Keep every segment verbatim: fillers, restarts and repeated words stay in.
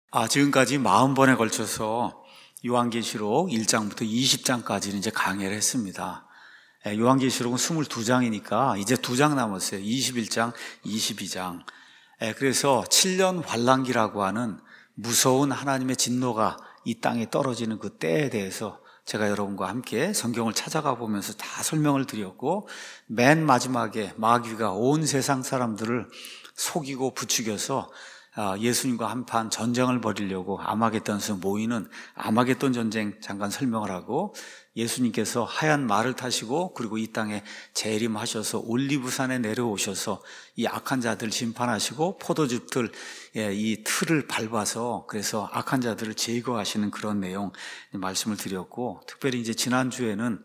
아, 지금까지 사십 번에 걸쳐서 요한계시록 일 장부터 이십 장까지는 이제 강의를 했습니다. 요한계시록은 이십이 장이니까 이제 두 장 남았어요. 이십일 장, 이십이 장. 그래서 칠 년 환란기라고 하는 무서운 하나님의 진노가 이 땅에 떨어지는 그 때에 대해서 제가 여러분과 함께 성경을 찾아가 보면서 다 설명을 드렸고, 맨 마지막에 마귀가 온 세상 사람들을 속이고 부추겨서 예수님과 한판 전쟁을 벌이려고 아마겟돈에서 모이는 아마겟돈 전쟁 잠깐 설명을 하고, 예수님께서 하얀 말을 타시고 그리고 이 땅에 재림하셔서 올리브산에 내려오셔서 이 악한 자들 심판하시고 포도즙들 이 틀을 밟아서 그래서 악한 자들을 제거하시는 그런 내용 말씀을 드렸고, 특별히 이제 지난주에는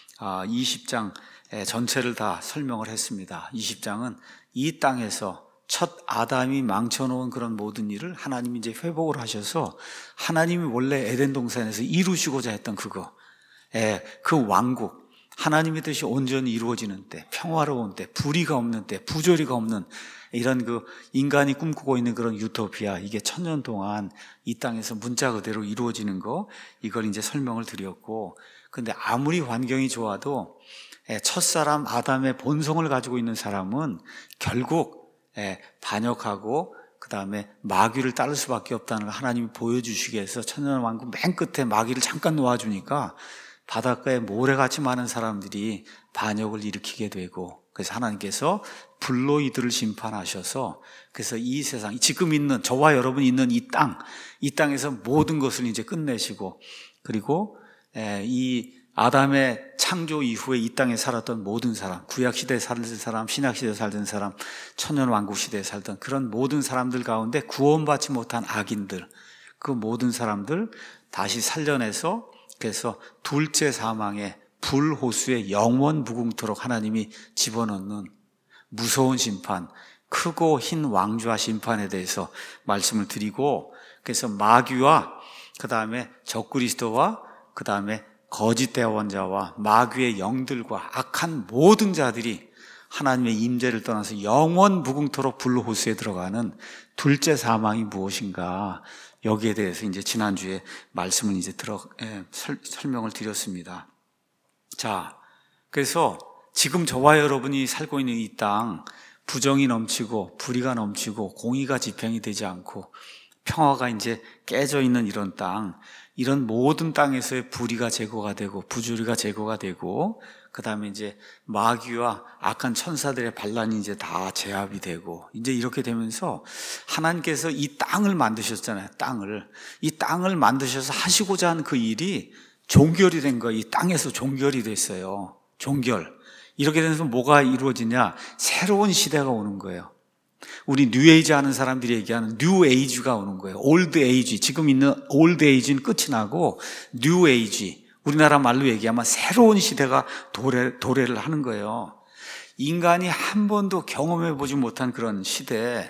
이십 장 전체를 다 설명을 했습니다. 이십 장은 이 땅에서 첫 아담이 망쳐놓은 그런 모든 일을 하나님이 이제 회복을 하셔서 하나님이 원래 에덴 동산에서 이루시고자 했던 그거, 예, 그 왕국, 하나님의 뜻이 온전히 이루어지는 때, 평화로운 때, 불의가 없는 때, 부조리가 없는 이런 그 인간이 꿈꾸고 있는 그런 유토피아, 이게 천년 동안 이 땅에서 문자 그대로 이루어지는 거, 이걸 이제 설명을 드렸고, 근데 아무리 환경이 좋아도 첫사람 아담의 본성을 가지고 있는 사람은 결국 예, 반역하고 그 다음에 마귀를 따를 수밖에 없다는 걸 하나님이 보여주시기 위해서 천년왕국 맨 끝에 마귀를 잠깐 놓아주니까 바닷가에 모래같이 많은 사람들이 반역을 일으키게 되고, 그래서 하나님께서 불로 이들을 심판하셔서 그래서 이 세상, 지금 있는 저와 여러분이 있는 이 땅, 이 땅에서 모든 것을 이제 끝내시고, 그리고 예, 이 아담의 창조 이후에 이 땅에 살았던 모든 사람, 구약시대에 살던 사람, 신약시대에 살던 사람, 천년왕국시대에 살던 그런 모든 사람들 가운데 구원받지 못한 악인들, 그 모든 사람들 다시 살려내서 그래서 둘째 사망의 불호수에 영원 무궁토록 하나님이 집어넣는 무서운 심판, 크고 흰 왕좌 심판에 대해서 말씀을 드리고, 그래서 마귀와 그 다음에 적그리스도와 그 다음에 거짓 대원자와 마귀의 영들과 악한 모든 자들이 하나님의 임재를 떠나서 영원 무궁토록 불호수에 들어가는 둘째 사망이 무엇인가, 여기에 대해서 이제 지난주에 말씀을 이제 들어 예, 설, 설명을 드렸습니다. 자, 그래서 지금 저와 여러분이 살고 있는 이 땅, 부정이 넘치고 불의가 넘치고 공의가 집행이 되지 않고 평화가 이제 깨져 있는 이런 땅, 이런 모든 땅에서의 불의가 제거가 되고 부조리가 제거가 되고, 그 다음에 이제 마귀와 악한 천사들의 반란이 이제 다 제압이 되고, 이제 이렇게 되면서 하나님께서 이 땅을 만드셨잖아요. 땅을 이 땅을 만드셔서 하시고자 한 그 일이 종결이 된 거예요. 이 땅에서 종결이 됐어요. 종결. 이렇게 되면서 뭐가 이루어지냐? 새로운 시대가 오는 거예요. 우리 뉴에이지 하는 사람들이 얘기하는 뉴에이지가 오는 거예요. 올드에이지, 지금 있는 올드에이지는 끝이 나고 뉴에이지, 우리나라 말로 얘기하면 새로운 시대가 도래, 도래를 하는 거예요. 인간이 한 번도 경험해 보지 못한 그런 시대,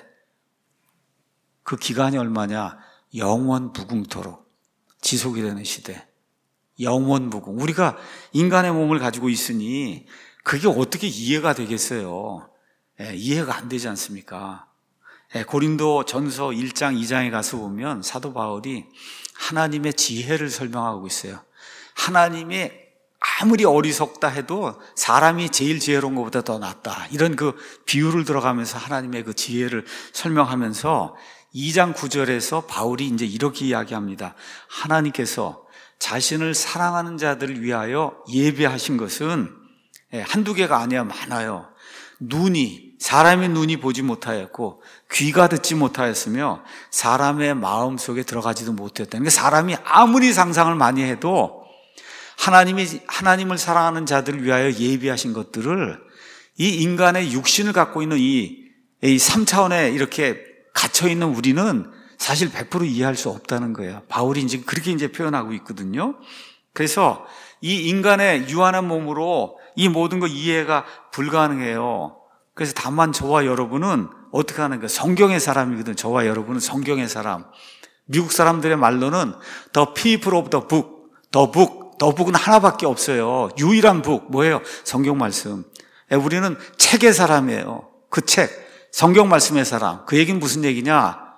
그 기간이 얼마냐? 영원 무궁토록 지속이 되는 시대, 영원 무궁. 우리가 인간의 몸을 가지고 있으니 그게 어떻게 이해가 되겠어요? 예, 이해가 안 되지 않습니까? 예, 고린도 전서 일 장 이 장에 가서 보면 사도 바울이 하나님의 지혜를 설명하고 있어요. 하나님이 아무리 어리석다 해도 사람이 제일 지혜로운 것보다 더 낫다, 이런 그 비유를 들어가면서 하나님의 그 지혜를 설명하면서 이 장 구 절에서 바울이 이제 이렇게 이야기합니다. 하나님께서 자신을 사랑하는 자들을 위하여 예배하신 것은 한두 개가 아니야, 많아요. 눈이, 사람의 눈이 보지 못하였고 귀가 듣지 못하였으며 사람의 마음 속에 들어가지도 못했다는 게, 사람이 아무리 상상을 많이 해도 하나님이 하나님을 사랑하는 자들을 위하여 예비하신 것들을 이 인간의 육신을 갖고 있는 이, 이 삼 차원에 이렇게 갇혀 있는 우리는 사실 백 퍼센트 이해할 수 없다는 거예요. 바울이 이제 그렇게 이제 표현하고 있거든요. 그래서 이 인간의 유한한 몸으로 이 모든 거 이해가 불가능해요. 그래서 다만 저와 여러분은 어떻게 하는 거예요? 성경의 사람이거든. 저와 여러분은 성경의 사람. 미국 사람들의 말로는 The people of the book, the book, the book은 하나밖에 없어요. 유일한 book, 뭐예요? 성경 말씀. 우리는 책의 사람이에요. 그 책, 성경 말씀의 사람. 그 얘기는 무슨 얘기냐?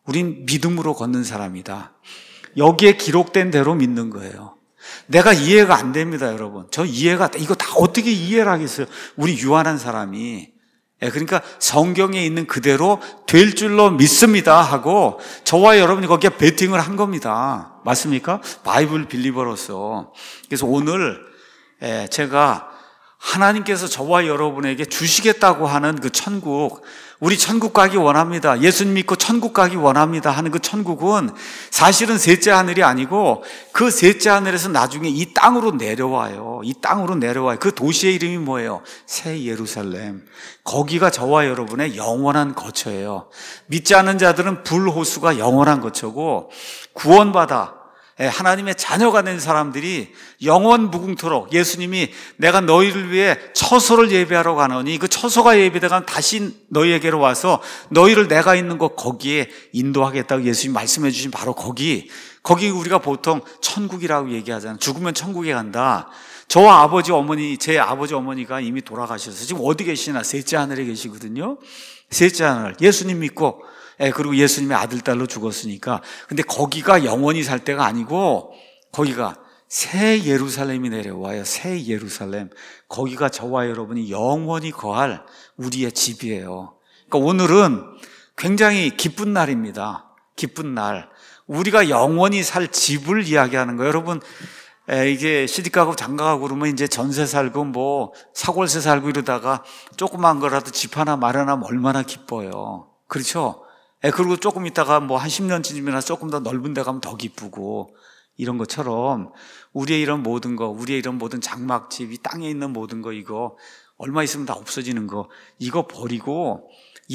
우린 믿음으로 걷는 사람이다. 여기에 기록된 대로 믿는 거예요. 내가 이해가 안 됩니다, 여러분. 저 이해가, 이거 다 어떻게 이해를 하겠어요? 우리 유한한 사람이. 예, 그러니까 성경에 있는 그대로 될 줄로 믿습니다 하고 저와 여러분이 거기에 베팅을 한 겁니다. 맞습니까? 바이블 빌리버로서. 그래서 오늘 예, 제가 하나님께서 저와 여러분에게 주시겠다고 하는 그 천국, 우리 천국 가기 원합니다, 예수님 믿고 천국 가기 원합니다 하는 그 천국은 사실은 셋째 하늘이 아니고 그 셋째 하늘에서 나중에 이 땅으로 내려와요. 이 땅으로 내려와요. 그 도시의 이름이 뭐예요? 새 예루살렘. 거기가 저와 여러분의 영원한 거처예요. 믿지 않는 자들은 불호수가 영원한 거처고, 구원받아 하나님의 자녀가 된 사람들이 영원 무궁토록, 예수님이 내가 너희를 위해 처소를 예비하러 가노니 그 처소가 예비되면 다시 너희에게로 와서 너희를 내가 있는 곳 거기에 인도하겠다고 예수님이 말씀해 주신 바로 거기, 거기 우리가 보통 천국이라고 얘기하잖아요. 죽으면 천국에 간다. 저와 아버지 어머니, 제 아버지 어머니가 이미 돌아가셔서 지금 어디 계시나? 셋째 하늘에 계시거든요. 셋째 하늘, 예수님 믿고 예, 그리고 예수님의 아들, 딸로 죽었으니까. 근데 거기가 영원히 살 때가 아니고 거기가 새 예루살렘이 내려와요. 새 예루살렘. 거기가 저와 여러분이 영원히 거할 우리의 집이에요. 그러니까 오늘은 굉장히 기쁜 날입니다. 기쁜 날. 우리가 영원히 살 집을 이야기하는 거예요. 여러분, 에, 이게 시집가고 장가가고 그러면 이제 전세 살고 뭐 사골세 살고 이러다가 조그만 거라도 집 하나 마련하면 얼마나 기뻐요. 그렇죠? 예, 그리고 조금 있다가 뭐 한 십 년쯤이나 조금 더 넓은 데 가면 더 기쁘고, 이런 것처럼 우리의 이런 모든 거, 우리의 이런 모든 장막집, 이 땅에 있는 모든 거, 이거 얼마 있으면 다 없어지는 거, 이거 버리고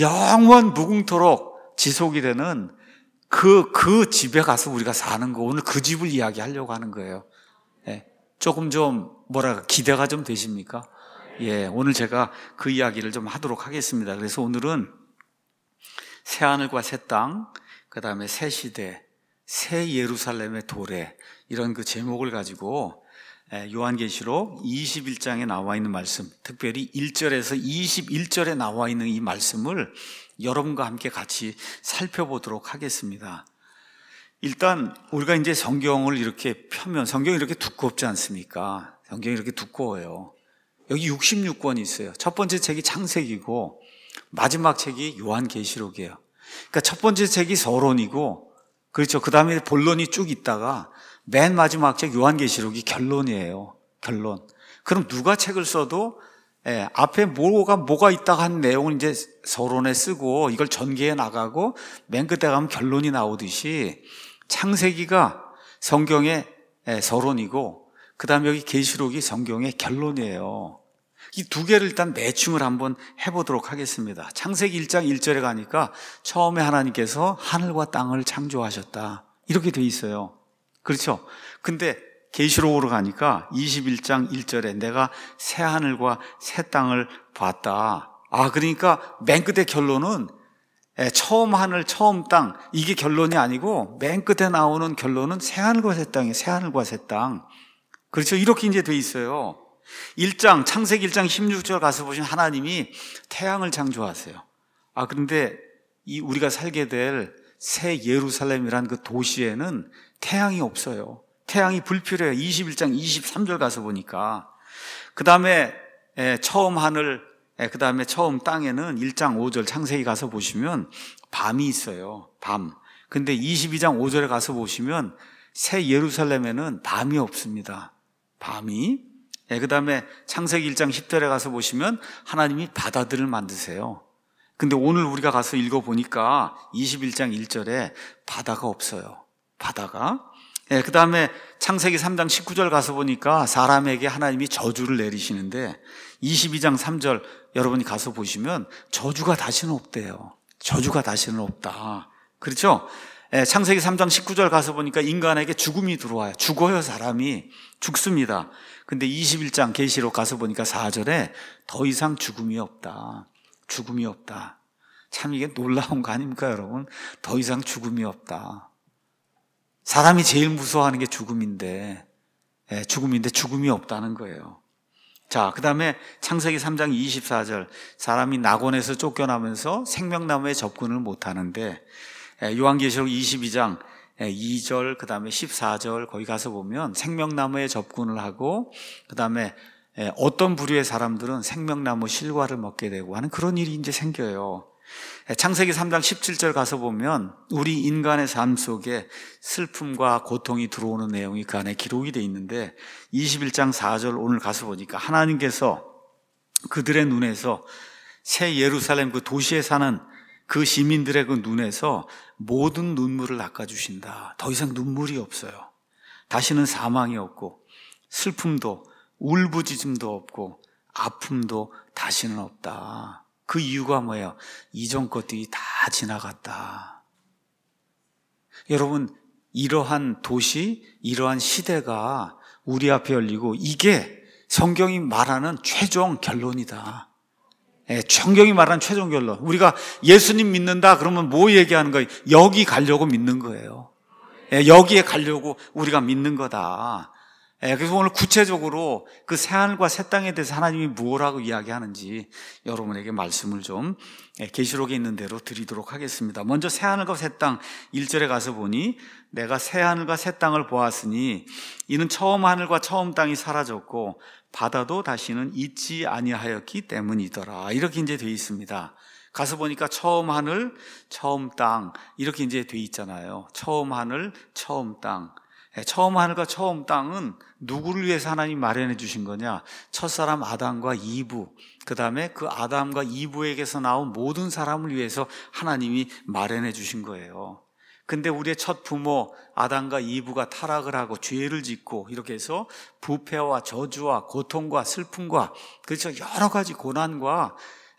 영원 무궁토록 지속이 되는 그, 그 집에 가서 우리가 사는 거, 오늘 그 집을 이야기하려고 하는 거예요. 예, 조금 좀 뭐랄까 기대가 좀 되십니까? 예, 오늘 제가 그 이야기를 좀 하도록 하겠습니다. 그래서 오늘은 새 하늘과 새 땅, 그 다음에 새 시대, 새 예루살렘의 도래, 이런 그 제목을 가지고 요한계시록 이십일 장에 나와 있는 말씀, 특별히 일 절에서 이십일 절에 나와 있는 이 말씀을 여러분과 함께 같이 살펴보도록 하겠습니다. 일단 우리가 이제 성경을 이렇게 펴면, 성경이 이렇게 두껍지 않습니까? 성경이 이렇게 두꺼워요. 여기 육십육 권이 있어요. 첫 번째 책이 창세기고 마지막 책이 요한계시록이에요. 그러니까 첫 번째 책이 서론이고, 그렇죠, 그 다음에 본론이 쭉 있다가 맨 마지막 책 요한계시록이 결론이에요. 결론. 그럼 누가 책을 써도 예, 앞에 뭐가 뭐가 있다가 한 내용을 이제 서론에 쓰고 이걸 전개해 나가고 맨 끝에 가면 결론이 나오듯이 창세기가 성경의 예, 서론이고 그 다음에 여기 계시록이 성경의 결론이에요. 이 두 개를 일단 매칭을 한번 해보도록 하겠습니다. 창세기 일 장 일 절에 가니까 처음에 하나님께서 하늘과 땅을 창조하셨다, 이렇게 돼 있어요. 그렇죠? 근데 계시록으로 가니까 이십일 장 일 절에 내가 새 하늘과 새 땅을 봤다. 아, 그러니까 맨 끝의 결론은 처음 하늘, 처음 땅, 이게 결론이 아니고 맨 끝에 나오는 결론은 새 하늘과 새 땅이에요. 새 하늘과 새 땅. 그렇죠? 이렇게 이제 돼 있어요. 일 장, 창세기 일 장 십육 절 가서 보시면 하나님이 태양을 창조하세요. 아, 그런데 이 우리가 살게 될 새 예루살렘이라는 그 도시에는 태양이 없어요. 태양이 불필요해요. 이십일 장 이십삼 절 가서 보니까. 그 다음에 처음 하늘, 그 다음에 처음 땅에는 일 장 오 절 창세기 가서 보시면 밤이 있어요. 밤. 근데 이십이 장 오 절에 가서 보시면 새 예루살렘에는 밤이 없습니다. 밤이. 예, 그 다음에 창세기 일 장 십 절에 가서 보시면 하나님이 바다들을 만드세요. 근데 오늘 우리가 가서 읽어보니까 이십일 장 일 절에 바다가 없어요. 바다가. 예, 그 다음에 창세기 삼 장 십구 절 가서 보니까 사람에게 하나님이 저주를 내리시는데 이십이 장 삼 절 여러분이 가서 보시면 저주가 다시는 없대요. 저주가 다시는 없다. 그렇죠? 예, 창세기 삼 장 십구 절 가서 보니까 인간에게 죽음이 들어와요. 죽어요, 사람이. 죽습니다. 근데 이십일 장 계시록 가서 보니까 사 절에 더 이상 죽음이 없다. 죽음이 없다. 참 이게 놀라운 거 아닙니까, 여러분? 더 이상 죽음이 없다. 사람이 제일 무서워하는 게 죽음인데, 예, 죽음인데 죽음이 없다는 거예요. 자, 그 다음에 창세기 삼 장 이십사 절 사람이 낙원에서 쫓겨나면서 생명나무에 접근을 못하는데 요한계시록 이십이 장 이 절 그 다음에 십사 절 거기 가서 보면 생명나무에 접근을 하고 그 다음에 어떤 부류의 사람들은 생명나무 실과를 먹게 되고 하는 그런 일이 이제 생겨요. 창세기 삼 장 십칠 절 가서 보면 우리 인간의 삶 속에 슬픔과 고통이 들어오는 내용이 그 안에 기록이 되어 있는데 이십일 장 사 절 오늘 가서 보니까 하나님께서 그들의 눈에서 새 예루살렘 그 도시에 사는 그 시민들의 그 눈에서 모든 눈물을 닦아주신다. 더 이상 눈물이 없어요. 다시는 사망이 없고 슬픔도 울부짖음도 없고 아픔도 다시는 없다. 그 이유가 뭐예요? 이전 것들이 다 지나갔다. 여러분, 이러한 도시, 이러한 시대가 우리 앞에 열리고 이게 성경이 말하는 최종 결론이다. 예, 성경이 말하는 최종 결론. 우리가 예수님 믿는다 그러면 뭐 얘기하는 거예요? 여기 가려고 믿는 거예요. 예, 여기에 가려고 우리가 믿는 거다. 예, 그래서 오늘 구체적으로 그 새하늘과 새 땅에 대해서 하나님이 무엇라고 이야기하는지 여러분에게 말씀을 좀 계시록에 있는 대로 드리도록 하겠습니다. 먼저 새하늘과 새 땅 일 절에 가서 보니 내가 새하늘과 새 땅을 보았으니 이는 처음 하늘과 처음 땅이 사라졌고 바다도 다시는 있지 아니하였기 때문이더라. 이렇게 이제 되어 있습니다. 가서 보니까 처음 하늘, 처음 땅 이렇게 이제 되어 있잖아요. 처음 하늘, 처음 땅. 처음 하늘과 처음 땅은 누구를 위해서 하나님이 마련해 주신 거냐? 첫사람 아담과 이브, 그 다음에 그 아담과 이브에게서 나온 모든 사람을 위해서 하나님이 마련해 주신 거예요. 근데 우리의 첫 부모 아담과 이브가 타락을 하고 죄를 짓고 이렇게 해서 부패와 저주와 고통과 슬픔과 그렇죠, 여러 가지 고난과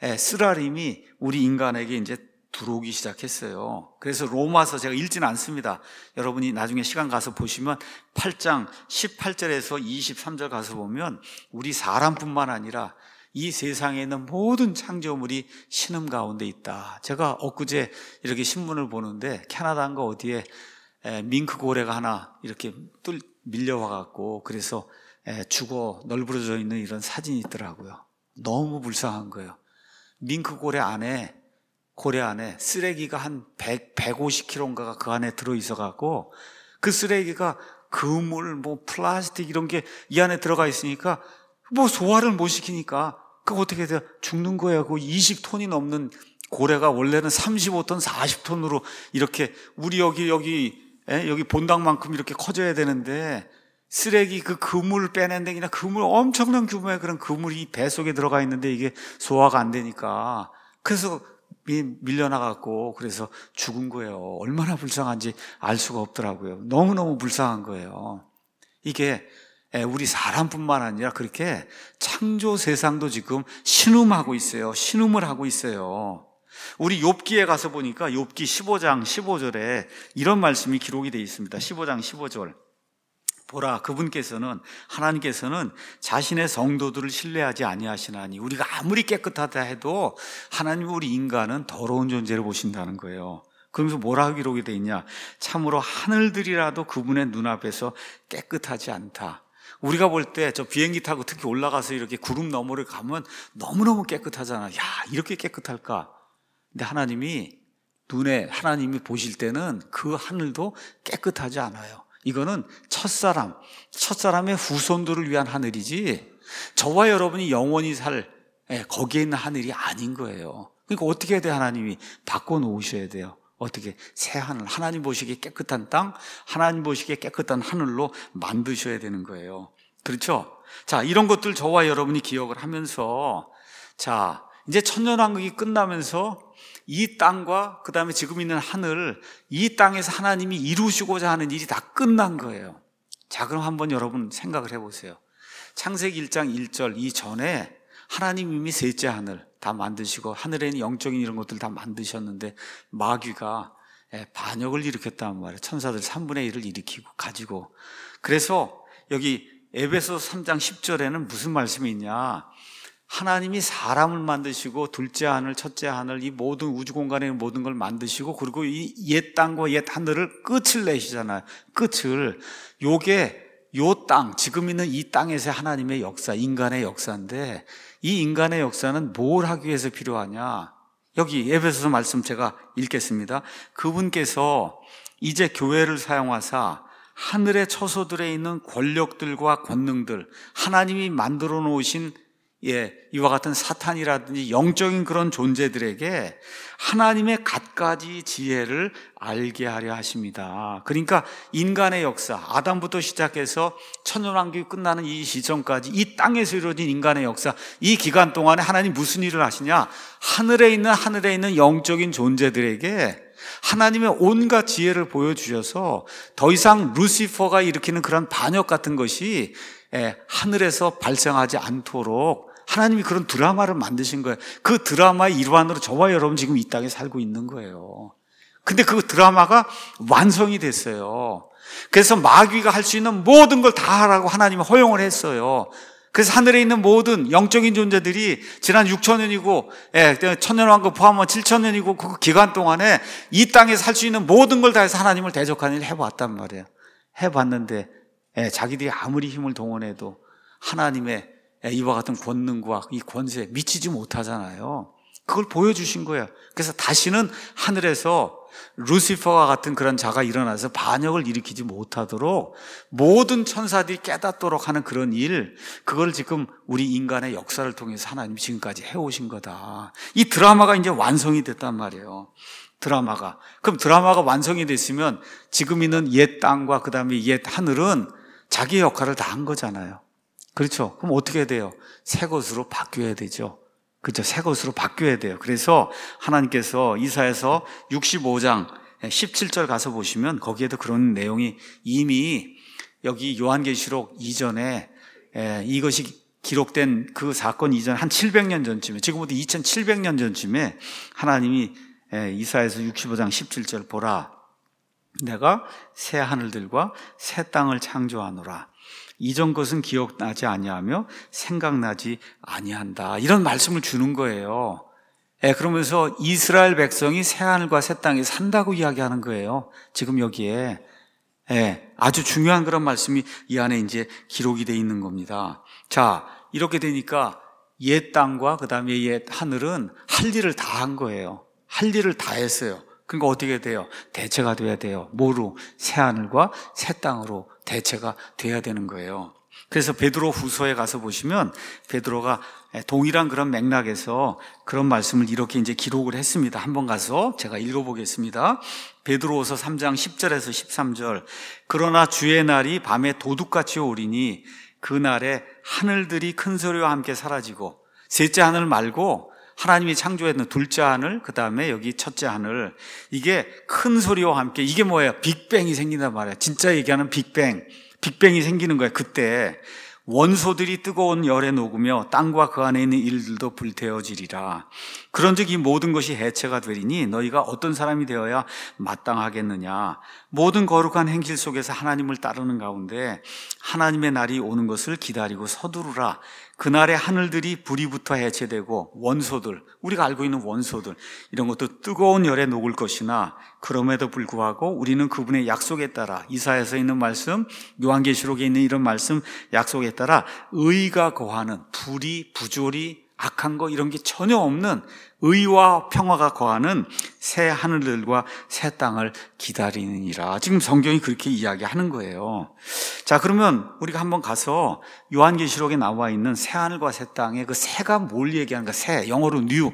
쓰라림이 우리 인간에게 이제 들어오기 시작했어요. 그래서 로마서 제가 읽지는 않습니다. 여러분이 나중에 시간 가서 보시면 팔 장 십팔 절에서 이십삼 절 가서 보면 우리 사람뿐만 아니라 이 세상에 있는 모든 창조물이 신음 가운데 있다. 제가 엊그제 이렇게 신문을 보는데 캐나다인가 어디에 밍크 고래가 하나 이렇게 뚫 밀려와 갖고 그래서 죽어 널브러져 있는 이런 사진이 있더라고요. 너무 불쌍한 거예요. 밍크 고래 안에 고래 안에 쓰레기가 한 백, 백오십 킬로그램인가가 그 안에 들어있어 갖고 그 쓰레기가 그물, 뭐 플라스틱 이런 게 이 안에 들어가 있으니까 뭐 소화를 못 시키니까 그 어떻게 돼요? 죽는 거예요. 그 이십 톤이 넘는 고래가 원래는 삼십오 톤, 사십 톤으로 이렇게 우리 여기 여기 에? 여기 본당만큼 이렇게 커져야 되는데 쓰레기 그 그물을 빼낸데 그냥 그물 엄청난 규모의 그런 그물이 배 속에 들어가 있는데 이게 소화가 안 되니까 그래서 밀려나갔고 그래서 죽은 거예요. 얼마나 불쌍한지 알 수가 없더라고요. 너무너무 불쌍한 거예요. 이게 우리 사람뿐만 아니라 그렇게 창조 세상도 지금 신음하고 있어요. 신음을 하고 있어요. 우리 욥기에 가서 보니까 욥기 십오 장 십오 절에 이런 말씀이 기록이 되어 있습니다. 십오 장 십오 절. 보라, 그분께서는 하나님께서는 자신의 성도들을 신뢰하지 아니하시나니 우리가 아무리 깨끗하다 해도 하나님 우리 인간은 더러운 존재를 보신다는 거예요. 그러면서 뭐라고 기록이 되어 있냐? 참으로 하늘들이라도 그분의 눈앞에서 깨끗하지 않다. 우리가 볼 때 저 비행기 타고 특히 올라가서 이렇게 구름 너머를 가면 너무너무 깨끗하잖아. 야, 이렇게 깨끗할까? 근데 하나님이 눈에 하나님이 보실 때는 그 하늘도 깨끗하지 않아요. 이거는 첫사람, 첫사람의 후손들을 위한 하늘이지 저와 여러분이 영원히 살 거기에 있는 하늘이 아닌 거예요. 그러니까 어떻게 해야 돼? 하나님이 바꿔놓으셔야 돼요. 어떻게? 새 하늘, 하나님 보시기에 깨끗한 땅, 하나님 보시기에 깨끗한 하늘로 만드셔야 되는 거예요. 그렇죠? 자, 이런 것들 저와 여러분이 기억을 하면서 자, 이제 천년왕국이 끝나면서 이 땅과 그 다음에 지금 있는 하늘, 이 땅에서 하나님이 이루시고자 하는 일이 다 끝난 거예요. 자, 그럼 한번 여러분 생각을 해보세요. 창세기 일 장 일 절 이전에 하나님 이미 셋째 하늘 다 만드시고 하늘에 있는 영적인 이런 것들 다 만드셨는데 마귀가 반역을 일으켰단 말이에요. 천사들 삼분의 일을 일으키고 가지고. 그래서 여기 에베소 삼 장 십 절에는 무슨 말씀이 있냐? 하나님이 사람을 만드시고 둘째 하늘, 첫째 하늘 이 모든 우주 공간의 모든 걸 만드시고 그리고 이 옛 땅과 옛 하늘을 끝을 내시잖아요. 끝을. 요게 요 땅, 지금 있는 이 땅에서의 하나님의 역사, 인간의 역사인데 이 인간의 역사는 뭘 하기 위해서 필요하냐? 여기 에베소서 말씀 제가 읽겠습니다. 그분께서 이제 교회를 사용하사 하늘의 처소들에 있는 권력들과 권능들, 하나님이 만들어 놓으신 예, 이와 같은 사탄이라든지 영적인 그런 존재들에게 하나님의 갖가지 지혜를 알게 하려 하십니다. 그러니까 인간의 역사, 아담부터 시작해서 천년왕국이 끝나는 이 시점까지 이 땅에서 이루어진 인간의 역사, 이 기간 동안에 하나님 무슨 일을 하시냐? 하늘에 있는 하늘에 있는 영적인 존재들에게 하나님의 온갖 지혜를 보여주셔서 더 이상 루시퍼가 일으키는 그런 반역 같은 것이 하늘에서 발생하지 않도록 하나님이 그런 드라마를 만드신 거예요. 그 드라마의 일환으로 저와 여러분 지금 이 땅에 살고 있는 거예요. 근데 그 드라마가 완성이 됐어요. 그래서 마귀가 할 수 있는 모든 걸 다 하라고 하나님이 허용을 했어요. 그래서 하늘에 있는 모든 영적인 존재들이 지난 육천 년이고 예, 천년왕국 포함하면 칠천 년이고 그 기간 동안에 이 땅에서 할 수 있는 모든 걸 다 해서 하나님을 대적하는 일을 해봤단 말이에요. 해봤는데 예, 자기들이 아무리 힘을 동원해도 하나님의 이와 같은 권능과 이 권세에 미치지 못하잖아요. 그걸 보여주신 거예요. 그래서 다시는 하늘에서 루시퍼와 같은 그런 자가 일어나서 반역을 일으키지 못하도록 모든 천사들이 깨닫도록 하는 그런 일, 그걸 지금 우리 인간의 역사를 통해서 하나님이 지금까지 해오신 거다. 이 드라마가 이제 완성이 됐단 말이에요. 드라마가. 그럼 드라마가 완성이 됐으면 지금 있는 옛 땅과 그 다음에 옛 하늘은 자기의 역할을 다 한 거잖아요. 그렇죠? 그럼 어떻게 돼요? 새 것으로 바뀌어야 되죠. 그렇죠? 새 것으로 바뀌어야 돼요. 그래서 하나님께서 이사야서 육십오 장 십칠 절 가서 보시면 거기에도 그런 내용이 이미 여기 요한계시록 이전에 이것이 기록된 그 사건 이전 한 칠백 년 전쯤에, 지금부터 이천칠백 년 전쯤에 하나님이 이사야서 육십오 장 십칠 절 보라, 내가 새 하늘들과 새 땅을 창조하노라. 이전 것은 기억나지 아니하며 생각나지 아니한다. 이런 말씀을 주는 거예요. 예, 그러면서 이스라엘 백성이 새하늘과 새 땅에 산다고 이야기하는 거예요. 지금 여기에. 예, 아주 중요한 그런 말씀이 이 안에 이제 기록이 되어 있는 겁니다. 자, 이렇게 되니까 옛 땅과 그 다음에 옛 하늘은 할 일을 다 한 거예요. 할 일을 다 했어요. 그러니까 어떻게 돼요? 대체가 돼야 돼요. 뭐로? 새하늘과 새 땅으로 대체가 돼야 되는 거예요. 그래서 베드로 후서에 가서 보시면 베드로가 동일한 그런 맥락에서 그런 말씀을 이렇게 이제 기록을 했습니다. 한번 가서 제가 읽어보겠습니다. 베드로후서 삼 장 십 절에서 십삼 절. 그러나 주의 날이 밤에 도둑같이 오리니 그날에 하늘들이 큰 소리와 함께 사라지고, 셋째 하늘 말고 하나님이 창조했는 둘째 하늘, 그 다음에 여기 첫째 하늘, 이게 큰 소리와 함께, 이게 뭐예요? 빅뱅이 생긴단 말이에요. 진짜 얘기하는 빅뱅. 빅뱅이 생기는 거예요. 그때 원소들이 뜨거운 열에 녹으며 땅과 그 안에 있는 일들도 불태워지리라. 그런즉 이 모든 것이 해체가 되리니 너희가 어떤 사람이 되어야 마땅하겠느냐. 모든 거룩한 행실 속에서 하나님을 따르는 가운데 하나님의 날이 오는 것을 기다리고 서두르라. 그날에 하늘들이 불이 붙어 해체되고 원소들, 우리가 알고 있는 원소들, 이런 것도 뜨거운 열에 녹을 것이나 그럼에도 불구하고 우리는 그분의 약속에 따라, 이사야서 있는 말씀, 요한계시록에 있는 이런 말씀 약속에 따라 의가 거하는, 불이 부조리 악한 거 이런 게 전혀 없는 의와 평화가 거하는 새 하늘들과 새 땅을 기다리느니라. 지금 성경이 그렇게 이야기하는 거예요. 자, 그러면 우리가 한번 가서 요한계시록에 나와 있는 새 하늘과 새 땅의 그 새가 뭘 얘기하는가? 새, 영어로 new.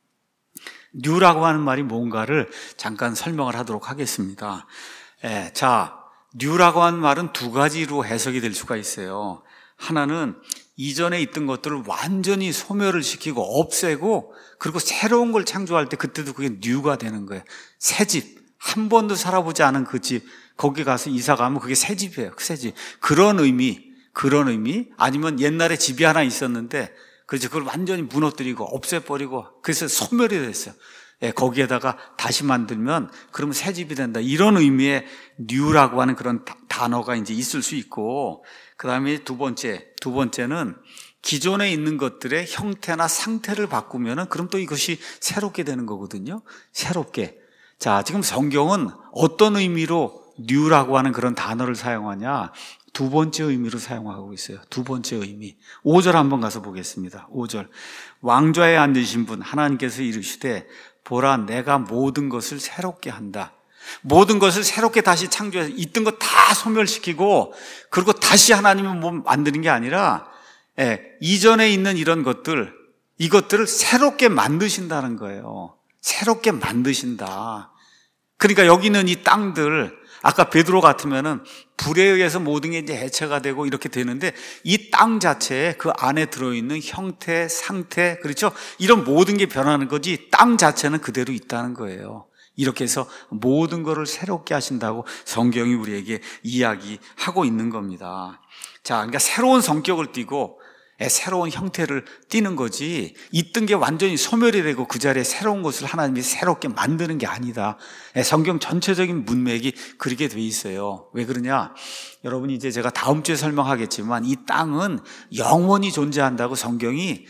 new라고 하는 말이 뭔가를 잠깐 설명을 하도록 하겠습니다. 예, 자, new라고 하는 말은 두 가지로 해석이 될 수가 있어요. 하나는 이전에 있던 것들을 완전히 소멸을 시키고 없애고, 그리고 새로운 걸 창조할 때 그때도 그게 뉴가 되는 거예요. 새 집, 한 번도 살아보지 않은 그 집, 거기 가서 이사 가면 그게 새 집이에요. 새 집. 그런 의미, 그런 의미. 아니면 옛날에 집이 하나 있었는데 그래서 그걸 완전히 무너뜨리고 없애버리고 그래서 소멸이 됐어요. 예, 거기에다가 다시 만들면 그러면 새 집이 된다. 이런 의미의 뉴라고 하는 그런 단어가 이제 있을 수 있고, 그 다음에 두 번째, 두 번째는 기존에 있는 것들의 형태나 상태를 바꾸면은 그럼 또 이것이 새롭게 되는 거거든요. 새롭게. 자, 지금 성경은 어떤 의미로 뉴라고 하는 그런 단어를 사용하냐? 두 번째 의미로 사용하고 있어요. 두 번째 의미. 오 절 한번 가서 보겠습니다. 오 절. 왕좌에 앉으신 분 하나님께서 이르시되 보라 내가 모든 것을 새롭게 한다. 모든 것을 새롭게 다시 창조해서 있던 거 다 소멸시키고 그리고 다시 하나님은 뭐 만드는 게 아니라 예, 이전에 있는 이런 것들 이것들을 새롭게 만드신다는 거예요. 새롭게 만드신다. 그러니까 여기는 이 땅들 아까 베드로 같으면은 불에 의해서 모든 게 이제 해체가 되고 이렇게 되는데 이 땅 자체에 그 안에 들어있는 형태, 상태, 그렇죠? 이런 모든 게 변하는 거지 땅 자체는 그대로 있다는 거예요. 이렇게 해서 모든 것을 새롭게 하신다고 성경이 우리에게 이야기하고 있는 겁니다. 자, 그러니까 새로운 성격을 띠고 새로운 형태를 띠는 거지 있던 게 완전히 소멸이 되고 그 자리에 새로운 것을 하나님이 새롭게 만드는 게 아니다. 성경 전체적인 문맥이 그렇게 돼 있어요. 왜 그러냐? 여러분 이제 제가 다음 주에 설명하겠지만 이 땅은 영원히 존재한다고 성경이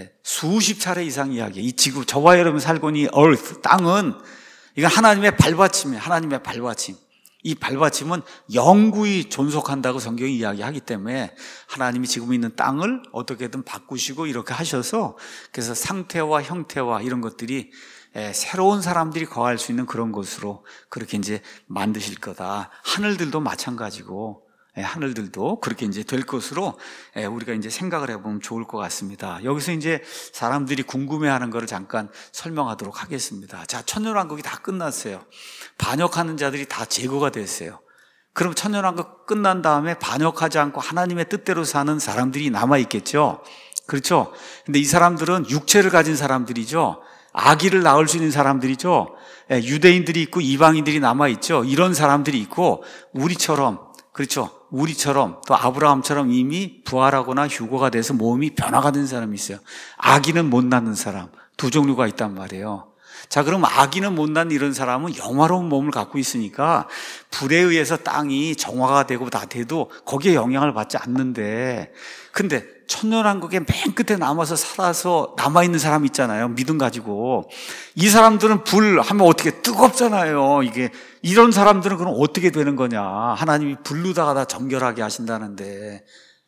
수십 차례 이상 이야기해요. 이 지구, 저와 여러분 살고 있는 이 earth, 땅은 이건 하나님의 발받침이에요. 하나님의 발받침. 이 발받침은 영구히 존속한다고 성경이 이야기하기 때문에 하나님이 지금 있는 땅을 어떻게든 바꾸시고 이렇게 하셔서 그래서 상태와 형태와 이런 것들이 새로운 사람들이 거할 수 있는 그런 곳으로 그렇게 이제 만드실 거다. 하늘들도 마찬가지고 하늘들도 그렇게 이제 될 것으로 우리가 이제 생각을 해보면 좋을 것 같습니다. 여기서 이제 사람들이 궁금해하는 것을 잠깐 설명하도록 하겠습니다. 자, 천년왕국이 다 끝났어요. 반역하는 자들이 다 제거가 됐어요. 그럼 천년왕국 끝난 다음에 반역하지 않고 하나님의 뜻대로 사는 사람들이 남아있겠죠. 그렇죠? 근데 이 사람들은 육체를 가진 사람들이죠. 아기를 낳을 수 있는 사람들이죠. 유대인들이 있고 이방인들이 남아있죠. 이런 사람들이 있고 우리처럼, 그렇죠? 우리처럼 또 아브라함처럼 이미 부활하거나 휴거가 돼서 몸이 변화가 된 사람이 있어요. 아기는 못 낳는 사람, 두 종류가 있단 말이에요. 자, 그럼 아기는 못 낳는 이런 사람은 영화로운 몸을 갖고 있으니까 불에 의해서 땅이 정화가 되고 다 돼도 거기에 영향을 받지 않는데, 근데 천년왕국의 맨 끝에 남아서 살아서 남아있는 사람 있잖아요. 믿음 가지고. 이 사람들은 불 하면 어떻게 뜨겁잖아요. 이게 이런 사람들은 그럼 어떻게 되는 거냐. 하나님이 불로다가 다 정결하게 하신다는데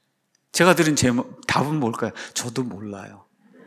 제가 드린 제목, 답은 뭘까요? 저도 몰라요.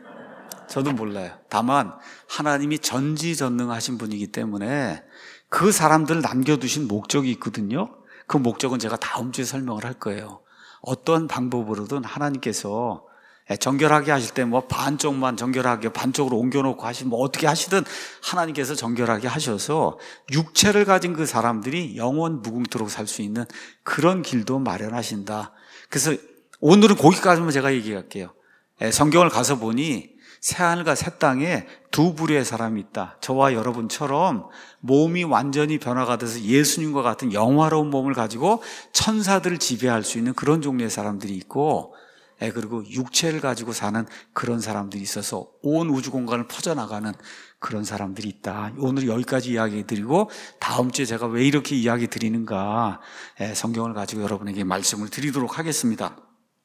저도 몰라요. 다만 하나님이 전지전능하신 분이기 때문에 그 사람들을 남겨두신 목적이 있거든요. 그 목적은 제가 다음 주에 설명을 할 거예요. 어떤 방법으로든 하나님께서 정결하게 하실 때 뭐 반쪽만 정결하게 반쪽으로 옮겨놓고 하시면 뭐 어떻게 하시든 하나님께서 정결하게 하셔서 육체를 가진 그 사람들이 영원 무궁토록 살 수 있는 그런 길도 마련하신다. 그래서 오늘은 거기까지만 제가 얘기할게요. 성경을 가서 보니 새하늘과 새 땅에 두 부류의 사람이 있다. 저와 여러분처럼 몸이 완전히 변화가 돼서 예수님과 같은 영화로운 몸을 가지고 천사들을 지배할 수 있는 그런 종류의 사람들이 있고, 그리고 육체를 가지고 사는 그런 사람들이 있어서 온 우주 공간을 퍼져나가는 그런 사람들이 있다. 오늘 여기까지 이야기 드리고 다음 주에 제가 왜 이렇게 이야기 드리는가 성경을 가지고 여러분에게 말씀을 드리도록 하겠습니다.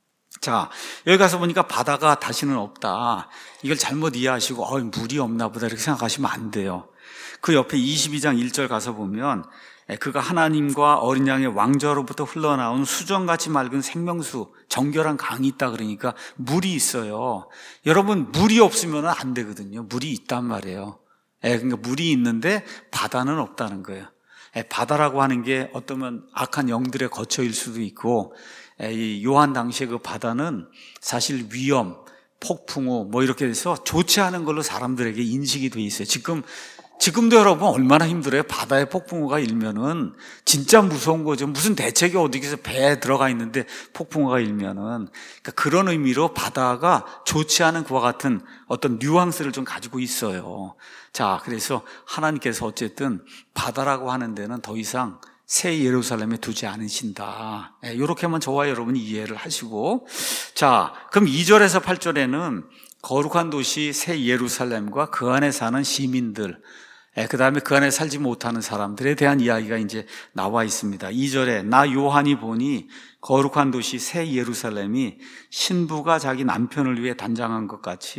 자, 여기 가서 보니까 바다가 다시는 없다. 이걸 잘못 이해하시고 어, 물이 없나 보다 이렇게 생각하시면 안 돼요. 그 옆에 이십이 장 일 절 가서 보면 그가 하나님과 어린 양의 왕좌로부터 흘러나온 수정같이 맑은 생명수, 정결한 강이 있다 그러니까 물이 있어요. 여러분, 물이 없으면 안 되거든요. 물이 있단 말이에요. 그러니까 물이 있는데 바다는 없다는 거예요. 바다라고 하는 게 어쩌면 악한 영들의 거처일 수도 있고, 이 요한 당시에 그 바다는 사실 위험, 폭풍우 뭐 이렇게 해서 좋지 않은 걸로 사람들에게 인식이 돼 있어요. 지금 지금도 여러분 얼마나 힘들어요. 바다에 폭풍우가 일면은 진짜 무서운 거죠. 무슨 대책이 어디서 배에 들어가 있는데 폭풍우가 일면은, 그러니까 그런 의미로 바다가 좋지 않은 그와 같은 어떤 뉘앙스를 좀 가지고 있어요. 자, 그래서 하나님께서 어쨌든 바다라고 하는 데는 더 이상 새 예루살렘에 두지 않으신다. 이렇게만 저와 여러분이 이해를 하시고, 자, 그럼 이 절에서 팔 절에는 거룩한 도시 새 예루살렘과 그 안에 사는 시민들, 그 다음에 그 안에 살지 못하는 사람들에 대한 이야기가 이제 나와 있습니다. 이 절에 나 요한이 보니 거룩한 도시 새 예루살렘이 신부가 자기 남편을 위해 단장한 것 같이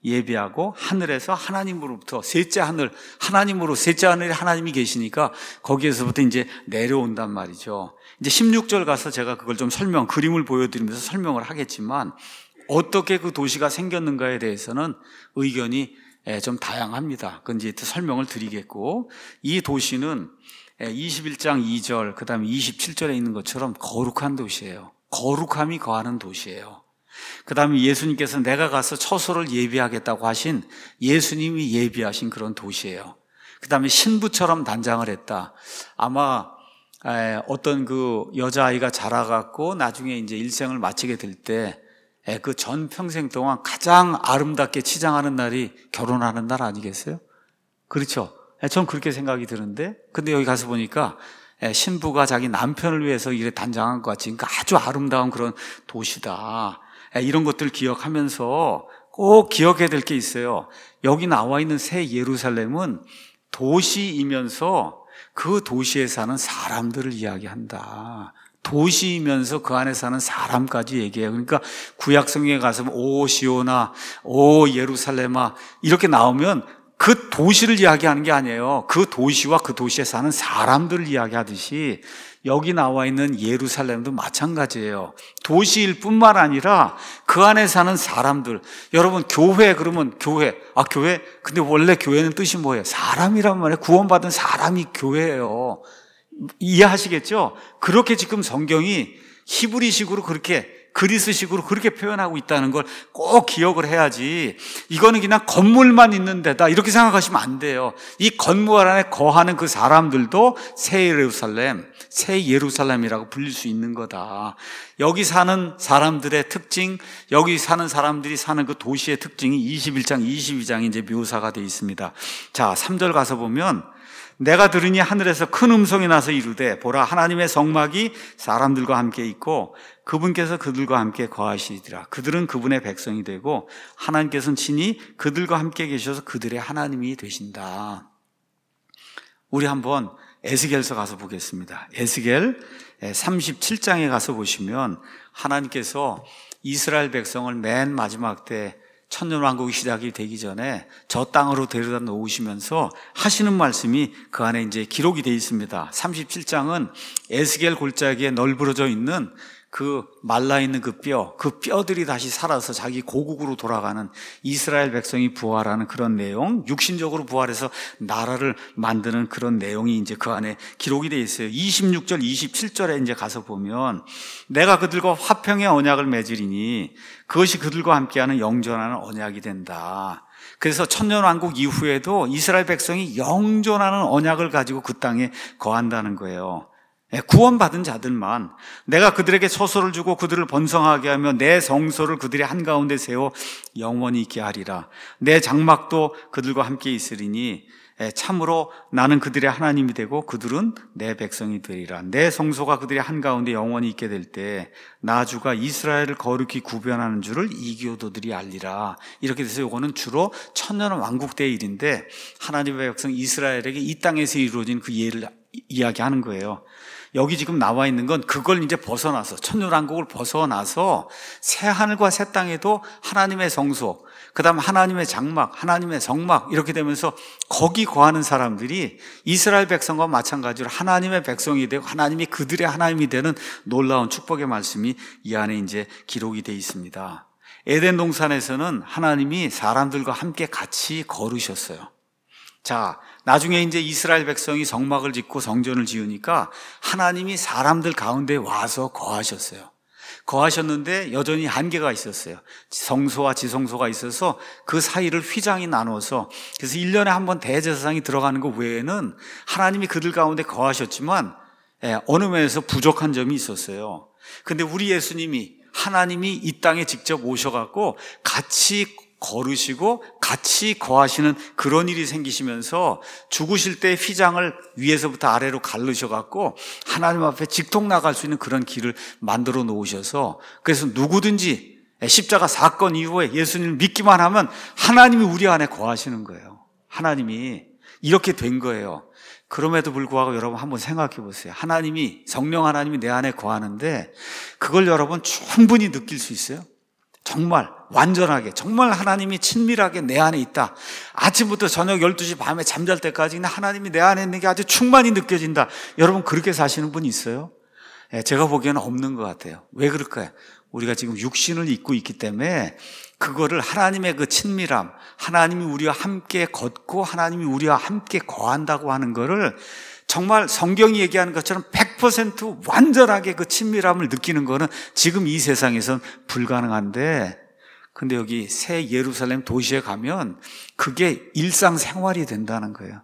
예비하고 하늘에서 하나님으로부터 셋째 하늘, 하나님으로 셋째 하늘에 하나님이 계시니까 거기에서부터 이제 내려온단 말이죠. 이제 십육 절 가서 제가 그걸 좀 설명, 그림을 보여드리면서 설명을 하겠지만 어떻게 그 도시가 생겼는가에 대해서는 의견이 좀 다양합니다. 그건 이제 설명을 드리겠고, 이 도시는 이십일 장 이 절, 그 다음에 이십칠 절에 있는 것처럼 거룩한 도시예요. 거룩함이 거하는 도시예요. 그 다음에 예수님께서 내가 가서 처소를 예비하겠다고 하신, 예수님이 예비하신 그런 도시예요. 그 다음에 신부처럼 단장을 했다. 아마 어떤 그 여자아이가 자라갖고 나중에 이제 일생을 마치게 될 때 그 전 평생 동안 가장 아름답게 치장하는 날이 결혼하는 날 아니겠어요? 그렇죠? 전 그렇게 생각이 드는데, 근데 여기 가서 보니까 신부가 자기 남편을 위해서 이래 단장한 것 같이, 그러니까 아주 아름다운 그런 도시다. 이런 것들 기억하면서 꼭 기억해야 될 게 있어요. 여기 나와 있는 새 예루살렘은 도시이면서 그 도시에 사는 사람들을 이야기한다. 도시이면서 그 안에 사는 사람까지 얘기해요. 그러니까 구약성경에 가서 오 시온아, 오 예루살렘아 이렇게 나오면 그 도시를 이야기하는 게 아니에요. 그 도시와 그 도시에 사는 사람들을 이야기하듯이 여기 나와 있는 예루살렘도 마찬가지예요. 도시일 뿐만 아니라 그 안에 사는 사람들. 여러분, 교회 그러면 교회, 아 교회? 근데 원래 교회는 뜻이 뭐예요? 사람이란 말이에요. 구원받은 사람이 교회예요. 이해하시겠죠? 그렇게 지금 성경이 히브리식으로 그렇게, 그리스식으로 그렇게 표현하고 있다는 걸 꼭 기억을 해야지, 이거는 그냥 건물만 있는 데다 이렇게 생각하시면 안 돼요. 이 건물 안에 거하는 그 사람들도 새 예루살렘, 새 예루살렘이라고 불릴 수 있는 거다. 여기 사는 사람들의 특징, 여기 사는 사람들이 사는 그 도시의 특징이 이십일 장, 이십이 장에 이제 묘사가 되어 있습니다. 자, 삼 절 가서 보면, 내가 들으니 하늘에서 큰 음성이 나서 이르되 보라 하나님의 성막이 사람들과 함께 있고 그분께서 그들과 함께 거하시리라. 그들은 그분의 백성이 되고 하나님께서는 친히 그들과 함께 계셔서 그들의 하나님이 되신다. 우리 한번 에스겔서 가서 보겠습니다. 에스겔 삼십칠 장에 가서 보시면 하나님께서 이스라엘 백성을 맨 마지막 때 천년왕국이 시작이 되기 전에 저 땅으로 데려다 놓으시면서 하시는 말씀이 그 안에 이제 기록이 되어 있습니다. 삼십칠 장은 에스겔 골짜기에 널브러져 있는 그 말라있는 그 뼈, 그 뼈들이 다시 살아서 자기 고국으로 돌아가는 이스라엘 백성이 부활하는 그런 내용, 육신적으로 부활해서 나라를 만드는 그런 내용이 이제 그 안에 기록이 되어 있어요. 이십육 절, 이십칠 절에 이제 가서 보면 내가 그들과 화평의 언약을 맺으리니 그것이 그들과 함께하는 영존하는 언약이 된다. 그래서 천년왕국 이후에도 이스라엘 백성이 영존하는 언약을 가지고 그 땅에 거한다는 거예요. 구원받은 자들만, 내가 그들에게 처소를 주고 그들을 번성하게 하며 내 성소를 그들의 한가운데 세워 영원히 있게 하리라. 내 장막도 그들과 함께 있으리니 참으로 나는 그들의 하나님이 되고 그들은 내 백성이 되리라. 내 성소가 그들의 한가운데 영원히 있게 될 때 나 주가 이스라엘을 거룩히 구별하는 줄을 이교도들이 알리라. 이렇게 돼서 이거는 주로 천년 왕국 때의 일인데 하나님의 백성 이스라엘에게 이 땅에서 이루어진 그 예를 이야기하는 거예요. 여기 지금 나와 있는 건 그걸 이제 벗어나서, 천년왕국을 벗어나서 새 하늘과 새 땅에도 하나님의 성소, 그 다음 하나님의 장막, 하나님의 성막 이렇게 되면서 거기 거하는 사람들이 이스라엘 백성과 마찬가지로 하나님의 백성이 되고 하나님이 그들의 하나님이 되는 놀라운 축복의 말씀이 이 안에 이제 기록이 되어 있습니다. 에덴 동산에서는 하나님이 사람들과 함께 같이 걸으셨어요. 자, 나중에 이제 이스라엘 백성이 성막을 짓고 성전을 지으니까 하나님이 사람들 가운데 와서 거하셨어요. 거하셨는데 여전히 한계가 있었어요. 성소와 지성소가 있어서 그 사이를 휘장이 나눠서, 그래서 일 년에 한 번 대제사장이 들어가는 것 외에는 하나님이 그들 가운데 거하셨지만 어느 면에서 부족한 점이 있었어요. 근데 우리 예수님이, 하나님이 이 땅에 직접 오셔갖고 같이 걸으시고 같이 거하시는 그런 일이 생기시면서 죽으실 때 휘장을 위에서부터 아래로 갈르셔갖고 하나님 앞에 직통 나갈 수 있는 그런 길을 만들어 놓으셔서, 그래서 누구든지 십자가 사건 이후에 예수님을 믿기만 하면 하나님이 우리 안에 거하시는 거예요. 하나님이 이렇게 된 거예요. 그럼에도 불구하고 여러분 한번 생각해 보세요. 하나님이, 성령 하나님이 내 안에 거하는데 그걸 여러분 충분히 느낄 수 있어요? 정말 완전하게, 정말 하나님이 친밀하게 내 안에 있다. 아침부터 저녁 열두 시 밤에 잠잘 때까지 하나님이 내 안에 있는 게 아주 충만히 느껴진다. 여러분 그렇게 사시는 분이 있어요? 제가 보기에는 없는 것 같아요. 왜 그럴까요? 우리가 지금 육신을 입고 있기 때문에 그거를 하나님의 그 친밀함, 하나님이 우리와 함께 걷고 하나님이 우리와 함께 거한다고 하는 거를 정말 성경이 얘기하는 것처럼 백 퍼센트 완전하게 그 친밀함을 느끼는 거는 지금 이 세상에선 불가능한데, 근데 여기 새 예루살렘 도시에 가면 그게 일상생활이 된다는 거예요.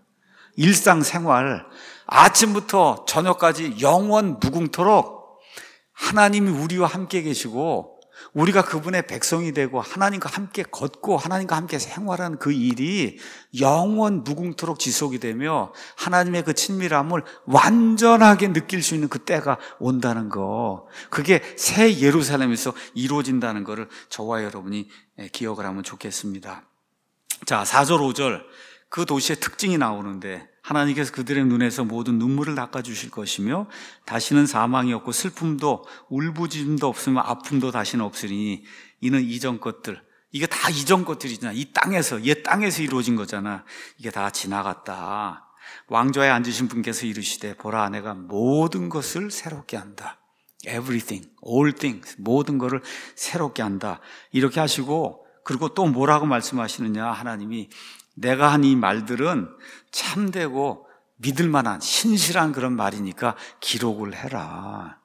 일상생활, 아침부터 저녁까지 영원 무궁토록 하나님이 우리와 함께 계시고 우리가 그분의 백성이 되고 하나님과 함께 걷고 하나님과 함께 생활하는 그 일이 영원 무궁토록 지속이 되며 하나님의 그 친밀함을 완전하게 느낄 수 있는 그 때가 온다는 거, 그게 새 예루살렘에서 이루어진다는 것을 저와 여러분이 기억을 하면 좋겠습니다. 자, 사 절 오 절 그 도시의 특징이 나오는데, 하나님께서 그들의 눈에서 모든 눈물을 닦아주실 것이며 다시는 사망이 없고 슬픔도 울부짖음도 없으며 아픔도 다시는 없으니 이는 이전 것들, 이게 다 이전 것들이잖아. 이 땅에서, 옛 땅에서 이루어진 거잖아. 이게 다 지나갔다. 왕좌에 앉으신 분께서 이르시되 보라 내가 모든 것을 새롭게 한다. Everything, all things, 모든 것을 새롭게 한다. 이렇게 하시고, 그리고 또 뭐라고 말씀하시느냐, 하나님이 내가 한 이 말들은 참되고 믿을 만한 신실한 그런 말이니까 기록을 해라.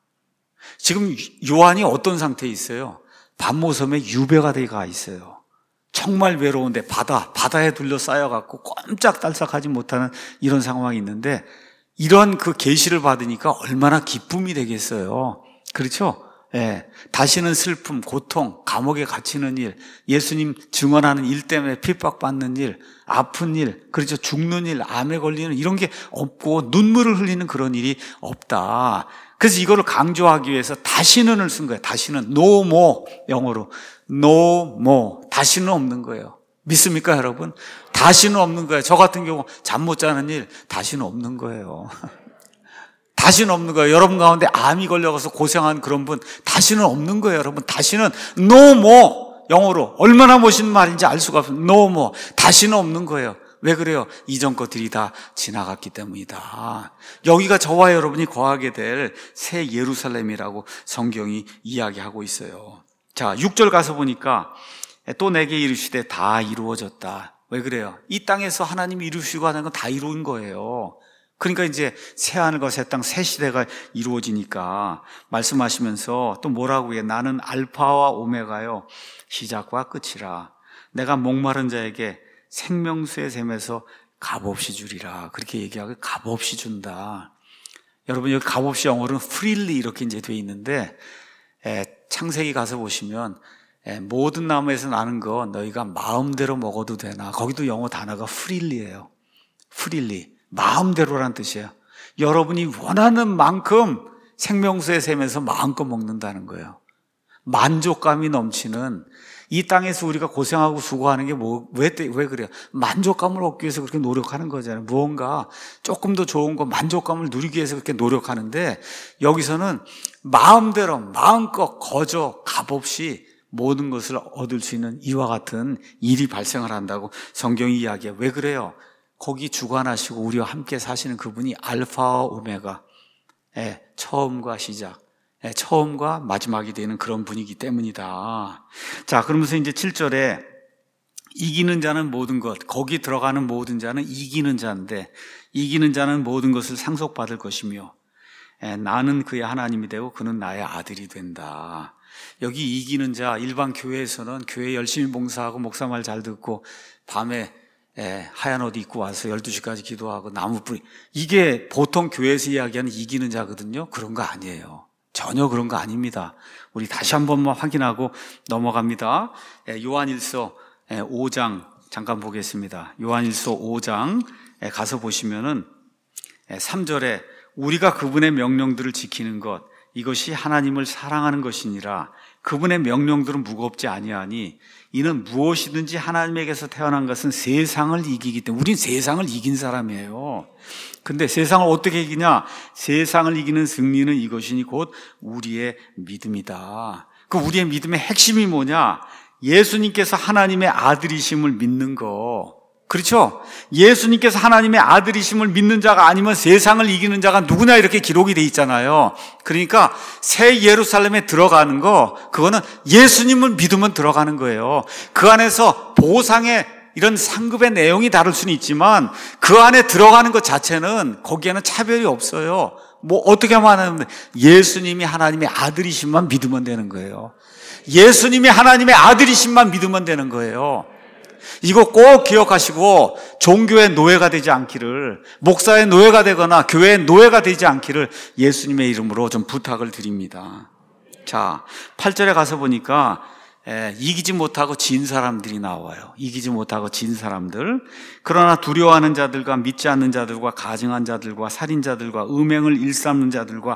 지금 요한이 어떤 상태에 있어요? 밤모섬에 유배가 돼가 있어요. 정말 외로운데 바다, 바다에 둘러싸여갖고 꼼짝달싹하지 못하는 이런 상황이 있는데, 이런 그 계시를 받으니까 얼마나 기쁨이 되겠어요. 그렇죠? 예, 다시는 슬픔, 고통, 감옥에 갇히는 일, 예수님 증언하는 일 때문에 핍박받는 일, 아픈 일, 그렇죠, 죽는 일, 암에 걸리는 이런 게 없고 눈물을 흘리는 그런 일이 없다. 그래서 이거를 강조하기 위해서 다시는을 쓴 거예요. 다시는, no more, 영어로 no more, 다시는 없는 거예요. 믿습니까 여러분? 다시는 없는 거예요. 저 같은 경우 잠 못 자는 일 다시는 없는 거예요. 다시는 없는 거예요. 여러분 가운데 암이 걸려가서 고생한 그런 분 다시는 없는 거예요. 여러분 다시는 no more, 영어로 얼마나 멋있는 말인지 알 수가 없어요. no more, 다시는 없는 거예요. 왜 그래요? 이전 것들이 다 지나갔기 때문이다. 여기가 저와 여러분이 거하게 될 새 예루살렘이라고 성경이 이야기하고 있어요. 자, 육 절 가서 보니까 또 내게 이르시되 다 이루어졌다. 왜 그래요? 이 땅에서 하나님이 이루시고 하는 건 다 이루은 거예요. 그러니까 이제 새하늘과 새 땅, 새 시대가 이루어지니까 말씀하시면서 또 뭐라고 해요? 나는 알파와 오메가요, 시작과 끝이라. 내가 목마른 자에게 생명수의 샘에서 값없이 주리라. 그렇게 얘기하고 값없이 준다. 여러분 여기 값없이 영어로는 freely 이렇게 이제 돼 있는데, 에, 창세기 가서 보시면 에, 모든 나무에서 나는 거 너희가 마음대로 먹어도 되나. 거기도 영어 단어가 freely예요. freely. 마음대로란 뜻이에요. 여러분이 원하는 만큼 생명수의 샘에서 마음껏 먹는다는 거예요. 만족감이 넘치는, 이 땅에서 우리가 고생하고 수고하는 게 뭐, 왜, 왜 그래요? 만족감을 얻기 위해서 그렇게 노력하는 거잖아요. 무언가 조금 더 좋은 거, 만족감을 누리기 위해서 그렇게 노력하는데, 여기서는 마음대로, 마음껏 거저 값없이 모든 것을 얻을 수 있는 이와 같은 일이 발생을 한다고 성경이 이야기해요. 왜 그래요? 거기 주관하시고 우리와 함께 사시는 그분이 알파와 오메가, 예, 처음과 시작, 예, 처음과 마지막이 되는 그런 분이기 때문이다. 자, 그러면서 이제 칠 절에 이기는 자는 모든 것, 거기 들어가는 모든 자는 이기는 자인데, 이기는 자는 모든 것을 상속받을 것이며, 예, 나는 그의 하나님이 되고 그는 나의 아들이 된다. 여기 이기는 자, 일반 교회에서는 교회 열심히 봉사하고 목사 말 잘 듣고 밤에 예, 하얀 옷 입고 와서 열두 시까지 기도하고 나무 뿌리, 이게 보통 교회에서 이야기하는 이기는 자거든요. 그런 거 아니에요. 전혀 그런 거 아닙니다. 우리 다시 한 번만 확인하고 넘어갑니다. 예, 요한일서 예, 오 장 잠깐 보겠습니다. 요한일서 오 장 예, 가서 보시면은 예, 삼 절에 우리가 그분의 명령들을 지키는 것, 이것이 하나님을 사랑하는 것이니라. 그분의 명령들은 무겁지 아니하니 이는 무엇이든지 하나님에게서 태어난 것은 세상을 이기기 때문에. 우린 세상을 이긴 사람이에요. 근데 세상을 어떻게 이기냐? 세상을 이기는 승리는 이것이니 곧 우리의 믿음이다. 그 우리의 믿음의 핵심이 뭐냐? 예수님께서 하나님의 아들이심을 믿는 거. 그렇죠? 예수님께서 하나님의 아들이심을 믿는 자가 아니면 세상을 이기는 자가 누구냐 이렇게 기록이 돼 있잖아요. 그러니까 새 예루살렘에 들어가는 거, 그거는 예수님을 믿으면 들어가는 거예요. 그 안에서 보상의 이런 상급의 내용이 다를 수는 있지만 그 안에 들어가는 것 자체는 거기에는 차별이 없어요. 뭐 어떻게 하면 예수님이 하나님의 아들이심만 믿으면 되는 거예요. 예수님이 하나님의 아들이심만 믿으면 되는 거예요. 이거 꼭 기억하시고 종교의 노예가 되지 않기를, 목사의 노예가 되거나 교회의 노예가 되지 않기를 예수님의 이름으로 좀 부탁을 드립니다. 자, 팔 절에 가서 보니까 에, 이기지 못하고 진 사람들이 나와요. 이기지 못하고 진 사람들. 그러나 두려워하는 자들과 믿지 않는 자들과 가증한 자들과 살인자들과 음행을 일삼는 자들과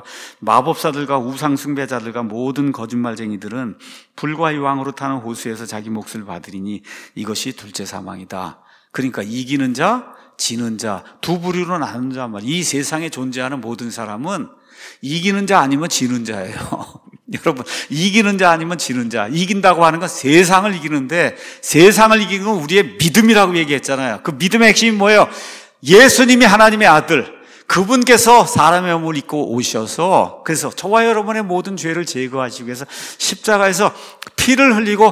마법사들과 우상숭배자들과 모든 거짓말쟁이들은 불과 유황으로 타는 호수에서 자기 몫을 받으리니 이것이 둘째 사망이다. 그러니까 이기는 자, 지는 자, 두 부류로 나눈 자 말. 이 세상에 존재하는 모든 사람은 이기는 자 아니면 지는 자예요. 여러분, 이기는 자 아니면 지는 자. 이긴다고 하는 건 세상을 이기는데, 세상을 이기는 건 우리의 믿음이라고 얘기했잖아요. 그 믿음의 핵심이 뭐예요? 예수님이 하나님의 아들, 그분께서 사람의 몸을 입고 오셔서, 그래서 저와 여러분의 모든 죄를 제거하시기 위해서 십자가에서 피를 흘리고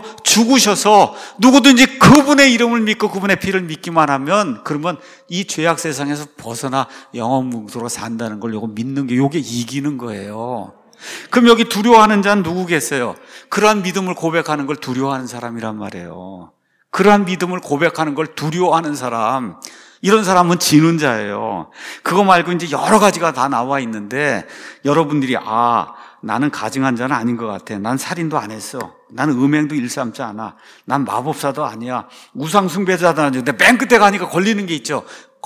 죽으셔서 누구든지 그분의 이름을 믿고 그분의 피를 믿기만 하면, 그러면 이 죄악 세상에서 벗어나 영원 묵도로 산다는 걸 요거 믿는 게, 요게 이기는 거예요. 그럼 여기 두려워하는 자는 누구겠어요? 그러한 믿음을 고백하는 걸 두려워하는 사람이란 말이에요. 그러한 믿음을 고백하는 걸 두려워하는 사람, 이런 사람은 지는 자예요. 그거 말고 이제 여러 가지가 다 나와 있는데, 여러분들이 아, 나는 가증한 자는 아닌 것 같아. 난 살인도 안 했어. 나는 음행도 일삼지 않아. 난 마법사도 아니야. 우상숭배자도 아닌데 맨 끝에 가니까 걸리는 게 있죠.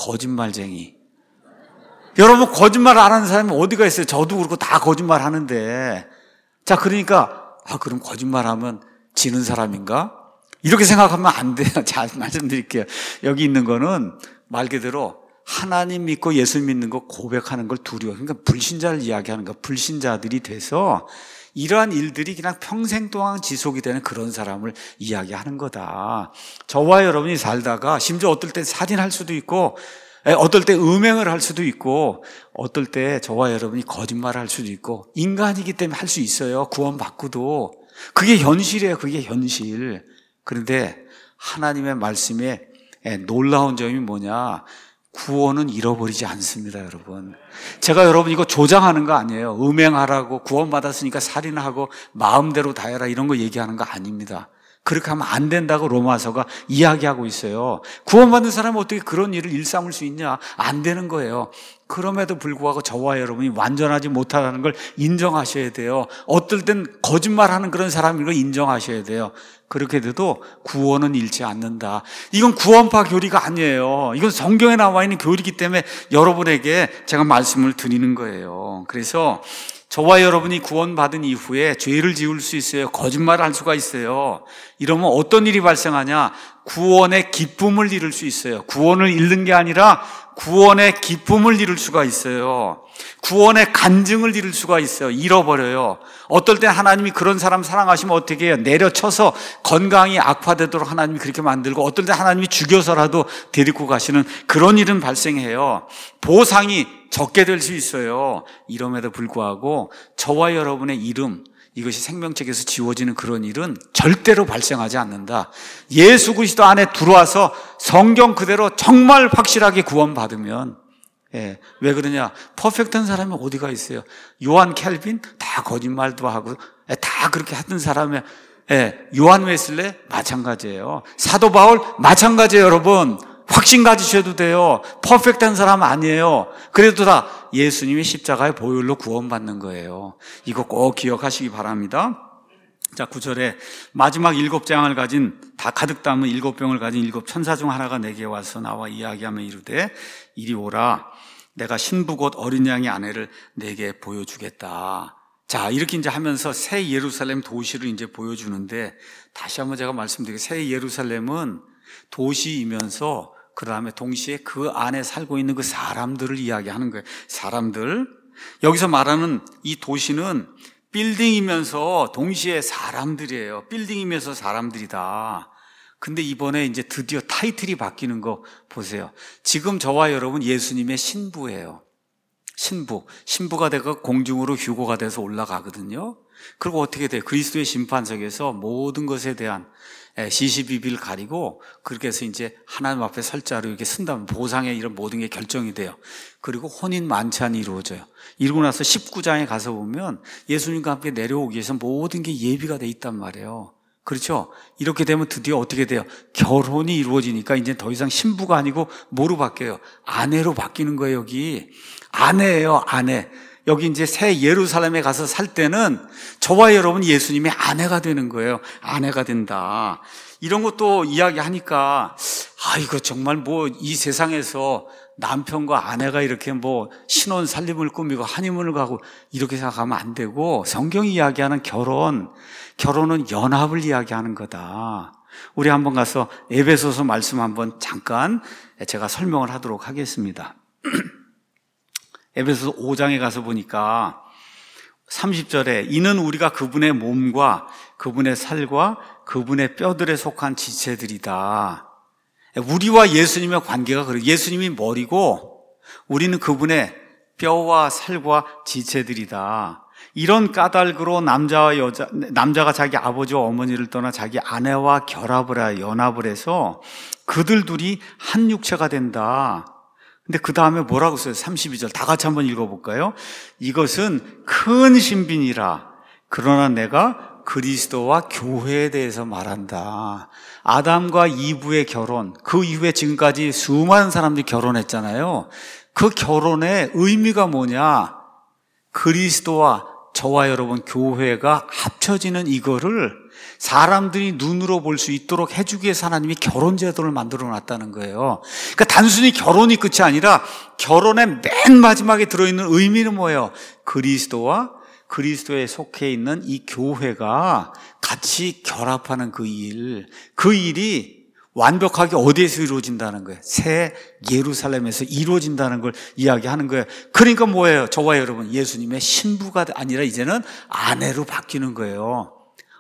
거짓말쟁이. 여러분, 거짓말 안 하는 사람이 어디가 있어요? 저도 그렇고 다 거짓말 하는데. 자, 그러니까 아, 그럼 거짓말하면 지는 사람인가? 이렇게 생각하면 안 돼요. 잘 말씀드릴게요. 여기 있는 거는 말 그대로 하나님 믿고 예수 믿는 거 고백하는 걸 두려워. 그러니까 불신자를 이야기하는 거. 불신자들이 돼서 이러한 일들이 그냥 평생 동안 지속이 되는 그런 사람을 이야기하는 거다. 저와 여러분이 살다가 심지어 어떨 때 살인할 수도 있고, 어떨 때 음행을 할 수도 있고, 어떨 때 저와 여러분이 거짓말을 할 수도 있고, 인간이기 때문에 할 수 있어요. 구원받고도. 그게 현실이에요. 그게 현실. 그런데 하나님의 말씀에 놀라운 점이 뭐냐? 구원은 잃어버리지 않습니다, 여러분. 제가 여러분 이거 조장하는 거 아니에요. 음행하라고, 구원받았으니까 살인하고 마음대로 다 해라 이런 거 얘기하는 거 아닙니다. 그렇게 하면 안 된다고 로마서가 이야기하고 있어요. 구원받는 사람은 어떻게 그런 일을 일삼을 수 있냐? 안 되는 거예요. 그럼에도 불구하고 저와 여러분이 완전하지 못하다는 걸 인정하셔야 돼요. 어떨 땐 거짓말하는 그런 사람인 걸 인정하셔야 돼요. 그렇게 돼도 구원은 잃지 않는다. 이건 구원파 교리가 아니에요. 이건 성경에 나와 있는 교리이기 때문에 여러분에게 제가 말씀을 드리는 거예요. 그래서 저와 여러분이 구원받은 이후에 죄를 지을 수 있어요. 거짓말을 할 수가 있어요. 이러면 어떤 일이 발생하냐? 구원의 기쁨을 잃을 수 있어요. 구원을 잃는 게 아니라 구원의 기쁨을 잃을 수가 있어요. 구원의 간증을 잃을 수가 있어요. 잃어버려요. 어떨 때 하나님이 그런 사람 사랑하시면 어떻게 해요? 내려쳐서 건강이 악화되도록 하나님이 그렇게 만들고, 어떨 때 하나님이 죽여서라도 데리고 가시는 그런 일은 발생해요. 보상이 적게 될 수 있어요. 이럼에도 불구하고 저와 여러분의 이름, 이것이 생명책에서 지워지는 그런 일은 절대로 발생하지 않는다. 예수 그리스도 안에 들어와서 성경 그대로 정말 확실하게 구원받으면, 예, 왜 그러냐? 퍼펙트한 사람이 어디가 있어요? 요한 캘빈 다 거짓말도 하고, 예, 다 그렇게 하던 사람이, 예, 요한 웨슬레 마찬가지예요. 사도 바울 마찬가지예요, 여러분. 확신 가지셔도 돼요. 퍼펙트한 사람 아니에요. 그래도 다 예수님의 십자가의 보혈로 구원받는 거예요. 이거 꼭 기억하시기 바랍니다. 자, 구 절에 마지막 일곱 장을 가진, 다 가득 담은 일곱 병을 가진 일곱 천사 중 하나가 내게 와서 나와 이야기하며 이르되 이리 오라, 내가 신부 곧 어린 양의 아내를 내게 보여주겠다. 자, 이렇게 이제 하면서 새 예루살렘 도시를 이제 보여주는데, 다시 한번 제가 말씀드리게, 새 예루살렘은 도시이면서 그 다음에 동시에 그 안에 살고 있는 그 사람들을 이야기하는 거예요. 사람들. 여기서 말하는 이 도시는 빌딩이면서 동시에 사람들이에요. 빌딩이면서 사람들이다. 근데 이번에 이제 드디어 타이틀이 바뀌는 거 보세요. 지금 저와 여러분 예수님의 신부예요. 신부. 신부가 되고 공중으로 휴거가 돼서 올라가거든요. 그리고 어떻게 돼요? 그리스도의 심판석에서 모든 것에 대한 시시비비를 가리고 그렇게 해서 이제 하나님 앞에 설 자로 이렇게 쓴다면 보상의 이런 모든 게 결정이 돼요. 그리고 혼인 만찬이 이루어져요. 이러고 나서 십구 장에 가서 보면 예수님과 함께 내려오기 위해서 모든 게 예비가 돼 있단 말이에요. 그렇죠? 이렇게 되면 드디어 어떻게 돼요? 결혼이 이루어지니까 이제 더 이상 신부가 아니고 뭐로 바뀌어요? 아내로 바뀌는 거예요. 여기 아내예요. 아내. 여기 이제 새 예루살렘에 가서 살 때는 저와 여러분 예수님의 아내가 되는 거예요. 아내가 된다. 이런 것도 이야기하니까 아 이거 정말 뭐 이 세상에서 남편과 아내가 이렇게 뭐 신혼 살림을 꾸미고 하니문을 가고 이렇게 생각하면 안 되고, 성경이 이야기하는 결혼, 결혼은 연합을 이야기하는 거다. 우리 한번 가서 에베소서 말씀 한번 잠깐 제가 설명을 하도록 하겠습니다. 에베소서 오 장에 가서 보니까 삼십 절에 이는 우리가 그분의 몸과 그분의 살과 그분의 뼈들에 속한 지체들이다. 우리와 예수님의 관계가 그래요. 예수님이 머리고 우리는 그분의 뼈와 살과 지체들이다. 이런 까닭으로 남자와 여자, 남자가 자기 아버지와 어머니를 떠나 자기 아내와 결합을 하여 연합을 해서 그들 둘이 한 육체가 된다. 근데 그 다음에 뭐라고 써요? 삼십이 절 다 같이 한번 읽어볼까요? 이것은 큰 신비니라. 그러나 내가 그리스도와 교회에 대해서 말한다. 아담과 이브의 결혼, 그 이후에 지금까지 수많은 사람들이 결혼했잖아요. 그 결혼의 의미가 뭐냐? 그리스도와 저와 여러분 교회가 합쳐지는 이거를 사람들이 눈으로 볼 수 있도록 해주기 위해서 하나님이 결혼 제도를 만들어 놨다는 거예요. 그러니까 단순히 결혼이 끝이 아니라 결혼의 맨 마지막에 들어있는 의미는 뭐예요? 그리스도와 그리스도에 속해 있는 이 교회가 같이 결합하는 그 일, 그 일이 완벽하게 어디에서 이루어진다는 거예요? 새 예루살렘에서 이루어진다는 걸 이야기하는 거예요. 그러니까 뭐예요? 저와 여러분 예수님의 신부가 아니라 이제는 아내로 바뀌는 거예요.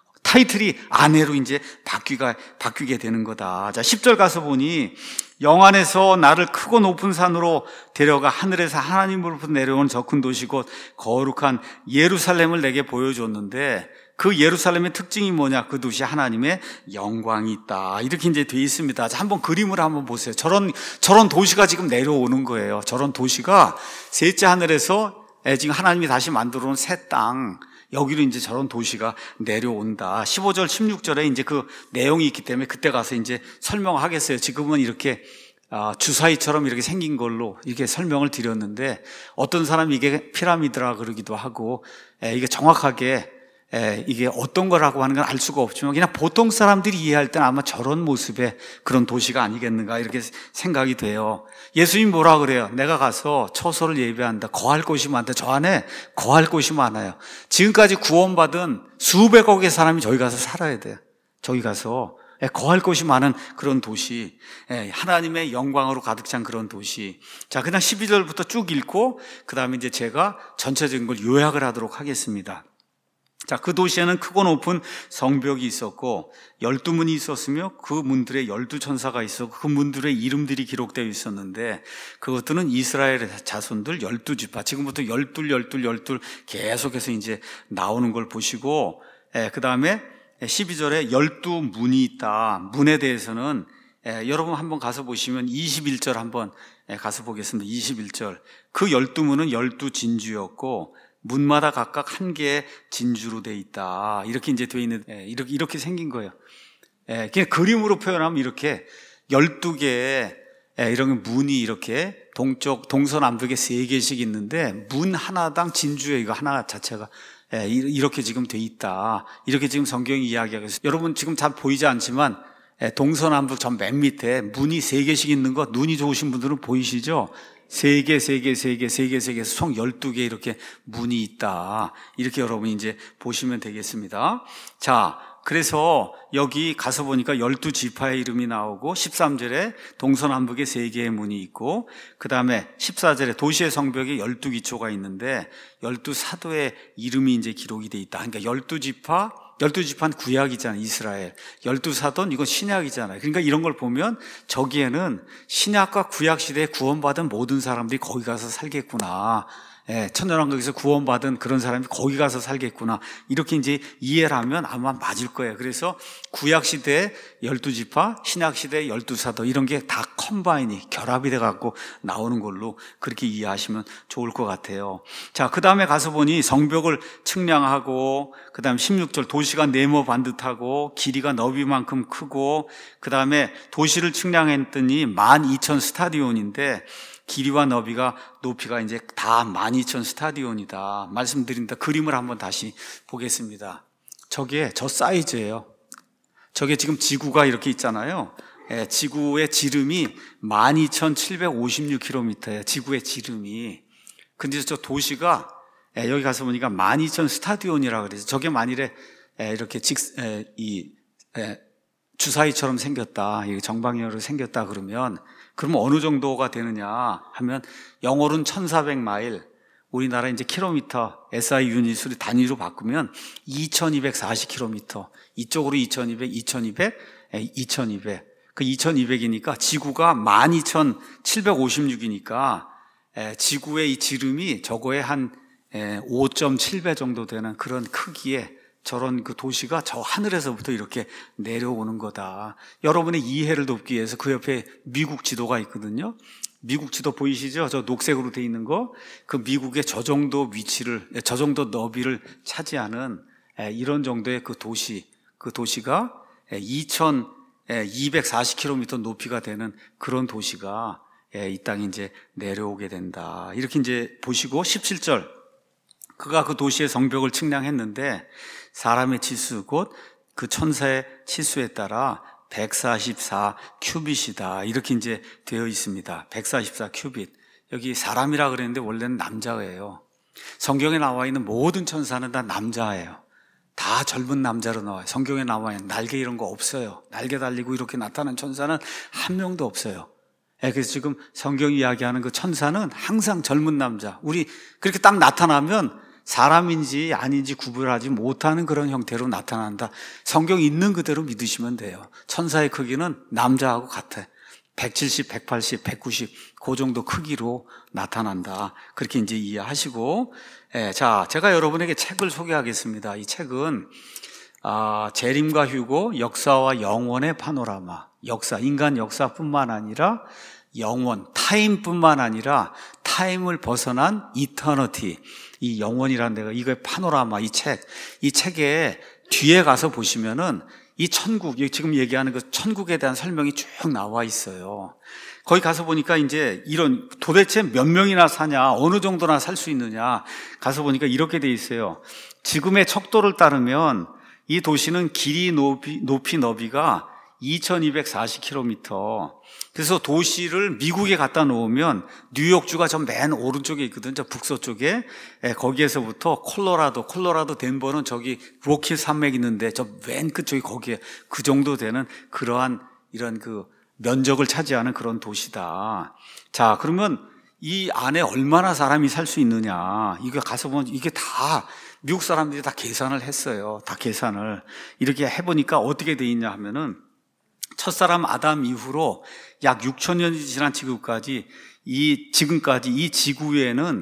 타이틀이 아내로 이제 바뀌가, 바뀌게 되는 거다. 자, 십 절 가서 보니 영 안에서 나를 크고 높은 산으로 데려가 하늘에서 하나님으로부터 내려온 저 큰 도시 곧 거룩한 예루살렘을 내게 보여줬는데, 그 예루살렘의 특징이 뭐냐? 그 도시에 하나님의 영광이 있다. 이렇게 이제 돼 있습니다. 자, 한번 그림을 한번 보세요. 저런, 저런 도시가 지금 내려오는 거예요. 저런 도시가 셋째 하늘에서 지금 하나님이 다시 만들어 놓은 새 땅, 여기로 이제 저런 도시가 내려온다. 십오 절, 십육 절에 이제 그 내용이 있기 때문에 그때 가서 이제 설명하겠어요. 지금은 이렇게 주사위처럼 이렇게 생긴 걸로 이렇게 설명을 드렸는데, 어떤 사람이 이게 피라미드라 그러기도 하고, 이게 정확하게 이게 어떤 거라고 하는 건 알 수가 없지만 그냥 보통 사람들이 이해할 때는 아마 저런 모습의 그런 도시가 아니겠는가 이렇게 생각이 돼요. 예수님 뭐라 그래요? 내가 가서 처소를 예비한다. 거할 곳이 많다. 저 안에 거할 곳이 많아요. 지금까지 구원받은 수백억의 사람이 저기 가서 살아야 돼요. 저기 가서 거할 곳이 많은 그런 도시, 하나님의 영광으로 가득 찬 그런 도시. 자, 그냥 십이 절부터 쭉 읽고 그 다음에 이제 제가 전체적인 걸 요약을 하도록 하겠습니다. 자, 그 도시에는 크고 높은 성벽이 있었고 열두 문이 있었으며 그 문들에 열두 천사가 있었고 그 문들의 이름들이 기록되어 있었는데 그것들은 이스라엘의 자손들 열두 지파. 지금부터 열둘 열둘 열둘 계속해서 이제 나오는 걸 보시고, 예, 그 다음에 십이 절에 열두 문이 있다. 문에 대해서는 예, 여러분 한번 가서 보시면 이십일 절 한번 예, 가서 보겠습니다. 이십일 절. 그 열두 문은 열두 진주였고 문마다 각각 한 개의 진주로 돼 있다. 이렇게 이제 돼 있는, 예, 이렇게, 이렇게 생긴 거예요. 예, 그냥 그림으로 표현하면 이렇게 열두 개의, 예, 이런 문이 이렇게 동쪽, 동서남북에 세 개씩 있는데 문 하나당 진주에 이거 하나 자체가, 예, 이렇게 지금 돼 있다. 이렇게 지금 성경이 이야기하고 있어요. 여러분 지금 잘 보이지 않지만, 예, 동서남북 전 맨 밑에 문이 세 개씩 있는 거 눈이 좋으신 분들은 보이시죠? 세 개, 세 개, 세 개, 세 개, 세 개, 총 열두 개 이렇게 문이 있다. 이렇게 여러분이 이제 보시면 되겠습니다. 자, 그래서 여기 가서 보니까 열두 지파의 이름이 나오고 십삼 절에 동서남북에 세 개의 문이 있고 그 다음에 십사 절에 도시의 성벽에 열두 기초가 있는데 열두 사도의 이름이 이제 기록이 돼 있다. 그러니까 열두 지파, 열두 지파는 구약이잖아요. 이스라엘. 열두 사도는 이건 신약이잖아요. 그러니까 이런 걸 보면 저기에는 신약과 구약 시대에 구원받은 모든 사람들이 거기 가서 살겠구나. 예, 천년왕국에서 구원받은 그런 사람이 거기 가서 살겠구나. 이렇게 이제 이해를 하면 아마 맞을 거예요. 그래서 구약시대에 열두 지파, 신약시대에 열두 사도 이런 게 다 컴바인이, 결합이 돼갖고 나오는 걸로 그렇게 이해하시면 좋을 것 같아요. 자, 그 다음에 가서 보니 성벽을 측량하고, 그 다음에 십육 절 도시가 네모 반듯하고, 길이가 너비만큼 크고, 그 다음에 도시를 측량했더니 만 이천 스타디온인데, 길이와 너비가 높이가 이제 다 만 이천 스타디온이다. 말씀드린다. 그림을 한번 다시 보겠습니다. 저게 저 사이즈예요. 저게 지금 지구가 이렇게 있잖아요. 예, 지구의 지름이 만 이천칠백오십육 킬로미터예요. 지구의 지름이. 근데 저 도시가 예, 여기 가서 보니까 만 이천 스타디온이라 그래서 저게 만일에 예, 이렇게 직, 예, 이 예, 주사위처럼 생겼다. 정방향으로 생겼다 그러면 그러면 어느 정도가 되느냐 하면 영어로는 천사백 마일, 우리나라 이제 킬로미터, 에스아이 유닛으로 단위로 바꾸면 이천이백사십 킬로미터, 이쪽으로 이천이백, 이천이백, 이천이백. 그 이천이백이니까 지구가 만 이천칠백오십육이니까 지구의 이 지름이 저거의 한 오 점 칠 배 정도 되는 그런 크기의 저런 그 도시가 저 하늘에서부터 이렇게 내려오는 거다. 여러분의 이해를 돕기 위해서 그 옆에 미국 지도가 있거든요. 미국 지도 보이시죠? 저 녹색으로 돼 있는 거. 그 미국의 저 정도 위치를, 저 정도 너비를 차지하는 이런 정도의 그 도시, 그 도시가 이천이백사십 킬로미터 높이가 되는 그런 도시가 이 땅에 이제 내려오게 된다. 이렇게 이제 보시고 십칠 절. 그가 그 도시의 성벽을 측량했는데 사람의 치수 곧 그 천사의 치수에 따라 백사십사 큐빗이다. 이렇게 이제 되어 있습니다. 백사십사 큐빗. 여기 사람이라 그랬는데 원래는 남자예요. 성경에 나와 있는 모든 천사는 다 남자예요. 다 젊은 남자로 나와요. 성경에 나와 있는 날개 이런 거 없어요. 날개 달리고 이렇게 나타나는 천사는 한 명도 없어요. 그래서 지금 성경이 이야기하는 그 천사는 항상 젊은 남자. 우리 그렇게 딱 나타나면 사람인지 아닌지 구별하지 못하는 그런 형태로 나타난다. 성경 있는 그대로 믿으시면 돼요. 천사의 크기는 남자하고 같아. 백칠십, 백팔십, 백구십 그 정도 크기로 나타난다. 그렇게 이제 이해하시고, 예, 자, 제가 여러분에게 책을 소개하겠습니다. 이 책은 아, 재림과 휴고, 역사와 영원의 파노라마. 역사, 인간 역사뿐만 아니라 영원, 타임뿐만 아니라 타임을 벗어난 이터너티, 이 영원이라는 데가 이거의 파노라마, 이 책, 이 책에 뒤에 가서 보시면은 이 천국, 지금 얘기하는 그 천국에 대한 설명이 쭉 나와 있어요. 거기 가서 보니까 이제 이런 도대체 몇 명이나 사냐, 어느 정도나 살 수 있느냐 가서 보니까 이렇게 돼 있어요. 지금의 척도를 따르면 이 도시는 길이, 높이, 높이 너비가 이천이백사십 킬로미터. 그래서 도시를 미국에 갖다 놓으면 뉴욕주가 저 맨 오른쪽에 있거든요. 저 북서쪽에. 예, 거기에서부터 콜로라도, 콜로라도 덴버는 저기 로키 산맥 있는데 저 맨 끝쪽이 거기에 그 정도 되는 그러한 이런 그 면적을 차지하는 그런 도시다. 자, 그러면 이 안에 얼마나 사람이 살 수 있느냐. 이거 가서 보면 이게 다 미국 사람들이 다 계산을 했어요. 다 계산을. 이렇게 해보니까 어떻게 돼 있냐 하면은 첫사람 아담 이후로 약 육천 년이 지난 지금까지 이 지금까지 이 지구에는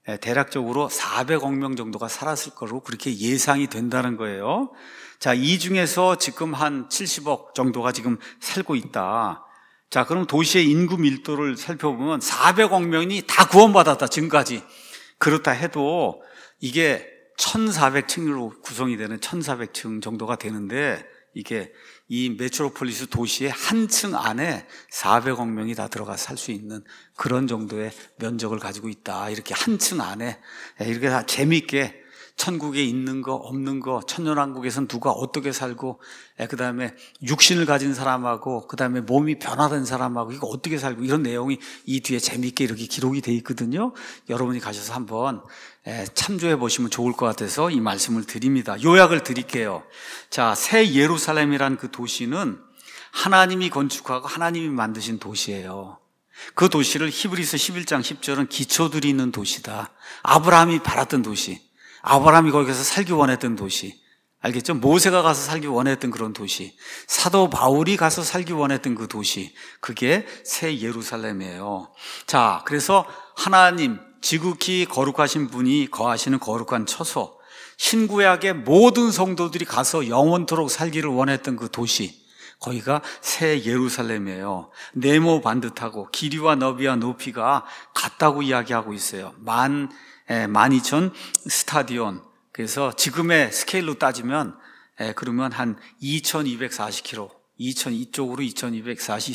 대략적으로 사백억 명 정도가 살았을 거로 그렇게 예상이 된다는 거예요. 자, 이 중에서 지금 한 칠십억 정도가 지금 살고 있다. 자, 그럼 도시의 인구 밀도를 살펴보면 사백억 명이 다 구원받았다. 지금까지. 그렇다 해도 이게 천사백 층으로 구성이 되는 천사백 층 정도가 되는데 이게 이 메트로폴리스 도시의 한 층 안에 사백억 명이 다 들어가 살 수 있는 그런 정도의 면적을 가지고 있다. 이렇게 한 층 안에 이렇게 다 재미있게 천국에 있는 거 없는 거, 천년왕국에서는 누가 어떻게 살고, 그 다음에 육신을 가진 사람하고, 그 다음에 몸이 변화된 사람하고 이거 어떻게 살고, 이런 내용이 이 뒤에 재미있게 이렇게 기록이 돼 있거든요. 여러분이 가셔서 한번 참조해 보시면 좋을 것 같아서 이 말씀을 드립니다. 요약을 드릴게요. 자, 새 예루살렘이란 그 도시는 하나님이 건축하고 하나님이 만드신 도시예요. 그 도시를 히브리서 십일 장 십 절은 기초들이 있는 도시다. 아브라함이 바랐던 도시, 아브라함이 거기서 살기 원했던 도시, 알겠죠? 모세가 가서 살기 원했던 그런 도시, 사도 바울이 가서 살기 원했던 그 도시, 그게 새 예루살렘이에요. 자, 그래서 하나님 지극히 거룩하신 분이 거하시는 거룩한 처소, 신구약의 모든 성도들이 가서 영원토록 살기를 원했던 그 도시, 거기가 새 예루살렘이에요. 네모 반듯하고 길이와 너비와 높이가 같다고 이야기하고 있어요. 만, 에, 만 이천 스타디온. 그래서 지금의 스케일로 따지면, 에, 그러면 한 이천이백사십 킬로미터. 이천, 이쪽으로 이천이백사십,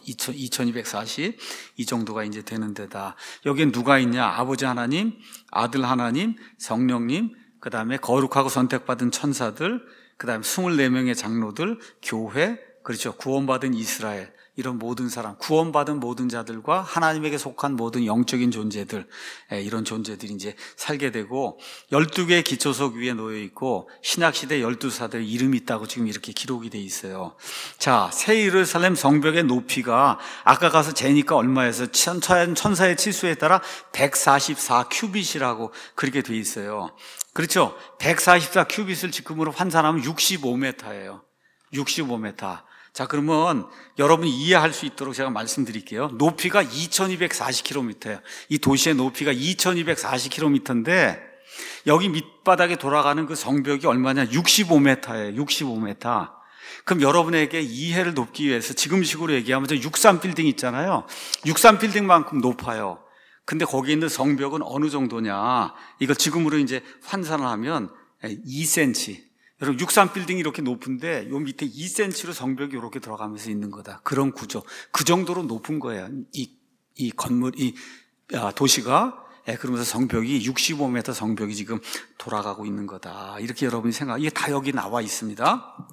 이천이백사십, 이 정도가 이제 되는 데다. 여기엔 누가 있냐? 아버지 하나님, 아들 하나님, 성령님, 그 다음에 거룩하고 선택받은 천사들, 그 다음에 이십사 명의 장로들, 교회, 그렇죠. 구원받은 이스라엘, 이런 모든 사람, 구원받은 모든 자들과 하나님에게 속한 모든 영적인 존재들, 이런 존재들이 이제 살게 되고, 열두 개의 기초석 위에 놓여 있고, 신약시대 열두 사도의 이름이 있다고 지금 이렇게 기록이 돼 있어요. 자, 새 예루살렘 성벽의 높이가 아까 가서 재니까 얼마에서 천사의 치수에 따라 백사십사 큐빗이라고 그렇게 돼 있어요. 그렇죠. 백사십사 큐빗을 지금으로 환산하면 육십오 미터예요. 육십오 미터. 자, 그러면 여러분이 이해할 수 있도록 제가 말씀드릴게요. 높이가 이천이백사십 킬로미터예요. 이 도시의 높이가 이천이백사십 킬로미터인데 여기 밑바닥에 돌아가는 그 성벽이 얼마냐? 육십오 미터예요. 육십오 미터. 그럼 여러분에게 이해를 돕기 위해서 지금식으로 얘기하면 저 육삼 빌딩 있잖아요. 육삼 빌딩만큼 높아요. 근데 거기 있는 성벽은 어느 정도냐? 이걸 지금으로 이제 환산을 하면 이 센티미터. 여러분, 육삼 빌딩이 이렇게 높은데 요 밑에 이 센티미터로 성벽이 이렇게 들어가면서 있는 거다. 그런 구조. 그 정도로 높은 거예요. 이, 이 건물, 이 도시가. 예, 그러면서 성벽이 육십오 미터 성벽이 지금 돌아가고 있는 거다. 이렇게 여러분이 생각, 이게 다 여기 나와 있습니다.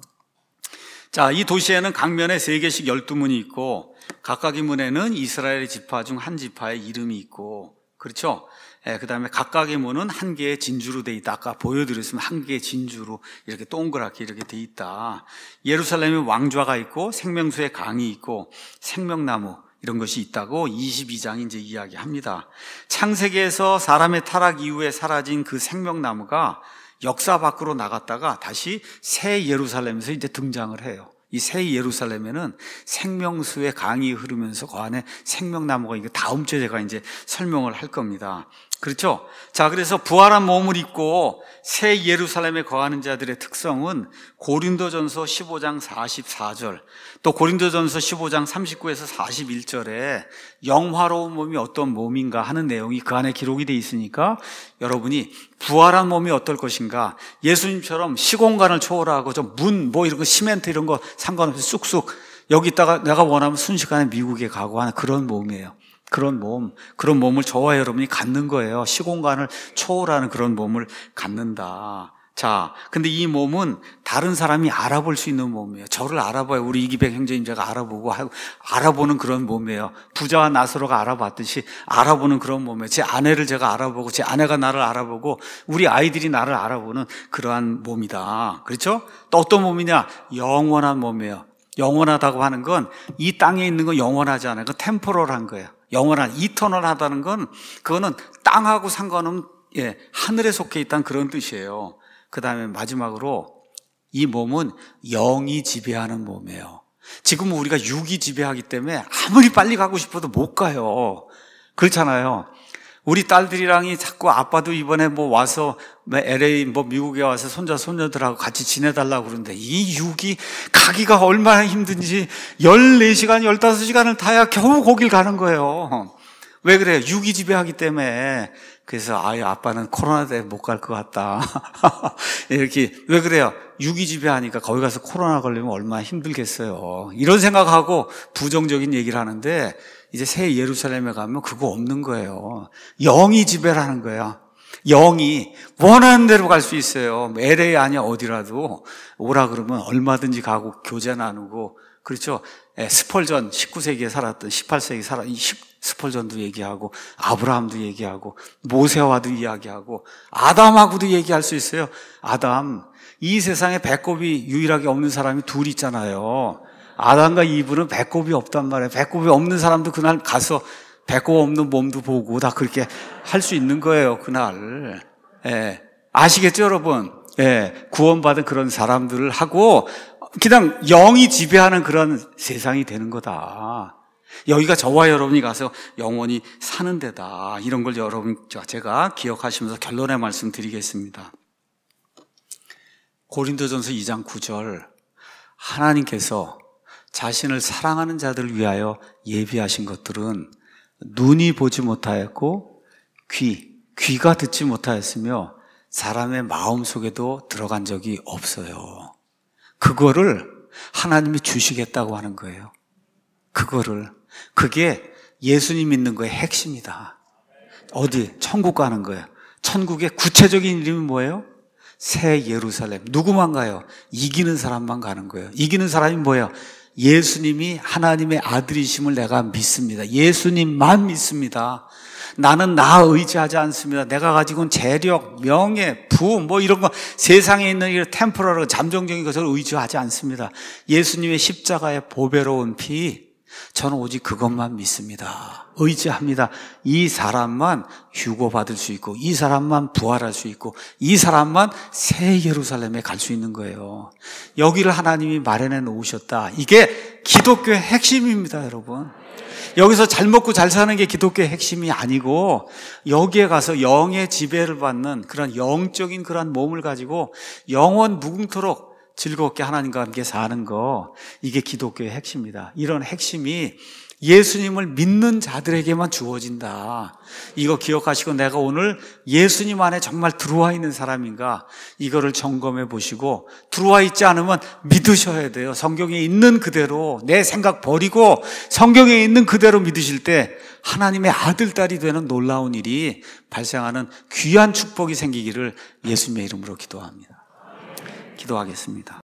자, 이 도시에는 각면에 세 개씩 열두 문이 있고, 각각의 문에는 이스라엘의 지파 중 한 지파의 이름이 있고, 그렇죠? 예, 그 다음에 각각의 문은 한 개의 진주로 돼 있다. 아까 보여드렸으면 한 개의 진주로 이렇게 동그랗게 이렇게 돼 있다. 예루살렘에 왕좌가 있고 생명수의 강이 있고 생명나무 이런 것이 있다고 이십이 장이 이제 이야기합니다. 창세기에서 사람의 타락 이후에 사라진 그 생명나무가 역사 밖으로 나갔다가 다시 새 예루살렘에서 이제 등장을 해요. 이 새 예루살렘에는 생명수의 강이 흐르면서 그 안에 생명나무가, 이거 다음 주에 제가 이제 설명을 할 겁니다. 그렇죠? 자, 그래서 부활한 몸을 입고 새 예루살렘에 거하는 자들의 특성은 고린도전서 십오 장 사십사 절, 또 고린도전서 십오 장 삼십구에서 사십일 절에 영화로운 몸이 어떤 몸인가 하는 내용이 그 안에 기록이 돼 있으니까 여러분이 부활한 몸이 어떨 것인가, 예수님처럼 시공간을 초월하고 좀 문 뭐 이런 거 시멘트 이런 거 상관없이 쑥쑥 여기다가 내가 원하면 순식간에 미국에 가고 하는 그런 몸이에요. 그런 몸, 그런 몸을 저와 여러분이 갖는 거예요. 시공간을 초월하는 그런 몸을 갖는다. 자, 근데 이 몸은 다른 사람이 알아볼 수 있는 몸이에요. 저를 알아봐요. 우리 이기백 형제님자가 알아보고 하고 알아보는 그런 몸이에요. 부자와 나사로가 알아봤듯이 알아보는 그런 몸이에요. 제 아내를 제가 알아보고 제 아내가 나를 알아보고 우리 아이들이 나를 알아보는 그러한 몸이다. 그렇죠? 또 어떤 몸이냐? 영원한 몸이에요. 영원하다고 하는 건 이 땅에 있는 건 영원하지 않아요. 그 템포럴한 거예요. 영원한, 이터널하다는 건 그거는 땅하고 상관없는, 예, 하늘에 속해 있다는 그런 뜻이에요. 그 다음에 마지막으로 이 몸은 영이 지배하는 몸이에요. 지금 우리가 육이 지배하기 때문에 아무리 빨리 가고 싶어도 못 가요. 그렇잖아요. 우리 딸들이랑이 자꾸 아빠도 이번에 뭐 와서 엘에이 뭐 미국에 와서 손자 손녀들하고 같이 지내달라고 그러는데 이 육이 가기가 얼마나 힘든지 열네 시간 열다섯 시간을 타야 겨우 거길 가는 거예요. 왜 그래요? 육이 지배하기 때문에. 그래서 아유, 아빠는 코로나 때문에 못 갈 것 같다. 이렇게. 왜 그래요? 육이 지배하니까 거기 가서 코로나 걸리면 얼마나 힘들겠어요. 이런 생각하고 부정적인 얘기를 하는데 이제 새 예루살렘에 가면 그거 없는 거예요. 영이 지배를 하는 거예요. 영이 원하는 대로 갈 수 있어요. 엘에이 아니야 어디라도 오라 그러면 얼마든지 가고 교제 나누고, 그렇죠? 예, 스펄전 십구 세기에 살았던 십팔 세기 살아 이 스펄전도 얘기하고 아브라함도 얘기하고 모세와도 이야기하고 아담하고도 얘기할 수 있어요. 아담, 이 세상에 배꼽이 유일하게 없는 사람이 둘 있잖아요. 아담과 이브는 배꼽이 없단 말이에요. 배꼽이 없는 사람도 그날 가서 배꼽 없는 몸도 보고 다 그렇게 할 수 있는 거예요, 그날. 예. 아시겠죠, 여러분? 예. 구원받은 그런 사람들을 하고 그냥 영이 지배하는 그런 세상이 되는 거다. 여기가 저와 여러분이 가서 영원히 사는 데다. 이런 걸 여러분, 제가 기억하시면서 결론의 말씀 드리겠습니다. 고린도전서 이 장 구 절, 하나님께서 자신을 사랑하는 자들을 위하여 예비하신 것들은 눈이 보지 못하였고 귀, 귀가 듣지 못하였으며 사람의 마음속에도 들어간 적이 없어요. 그거를 하나님이 주시겠다고 하는 거예요. 그거를. 그게 예수님 믿는 거의 핵심이다. 어디? 천국 가는 거예요. 천국의 구체적인 이름이 뭐예요? 새 예루살렘. 누구만 가요? 이기는 사람만 가는 거예요. 이기는 사람이 뭐예요? 예수님이 하나님의 아들이심을 내가 믿습니다. 예수님만 믿습니다. 나는 나 의지하지 않습니다. 내가 가지고 있는 재력, 명예, 부, 뭐 이런 거, 세상에 있는 이 템포러로 잠정적인 것을 의지하지 않습니다. 예수님의 십자가의 보배로운 피, 저는 오직 그것만 믿습니다. 의지합니다. 이 사람만 휴고받을 수 있고, 이 사람만 부활할 수 있고, 이 사람만 새 예루살렘에 갈 수 있는 거예요. 여기를 하나님이 마련해 놓으셨다. 이게 기독교의 핵심입니다, 여러분. 여기서 잘 먹고 잘 사는 게 기독교의 핵심이 아니고, 여기에 가서 영의 지배를 받는 그런 영적인 그런 몸을 가지고 영원 무궁토록 즐겁게 하나님과 함께 사는 거, 이게 기독교의 핵심이다. 이런 핵심이 예수님을 믿는 자들에게만 주어진다. 이거 기억하시고 내가 오늘 예수님 안에 정말 들어와 있는 사람인가, 이거를 점검해 보시고, 들어와 있지 않으면 믿으셔야 돼요. 성경에 있는 그대로 내 생각 버리고 성경에 있는 그대로 믿으실 때 하나님의 아들, 딸이 되는 놀라운 일이 발생하는 귀한 축복이 생기기를 예수님의 이름으로 기도합니다. 기도하겠습니다.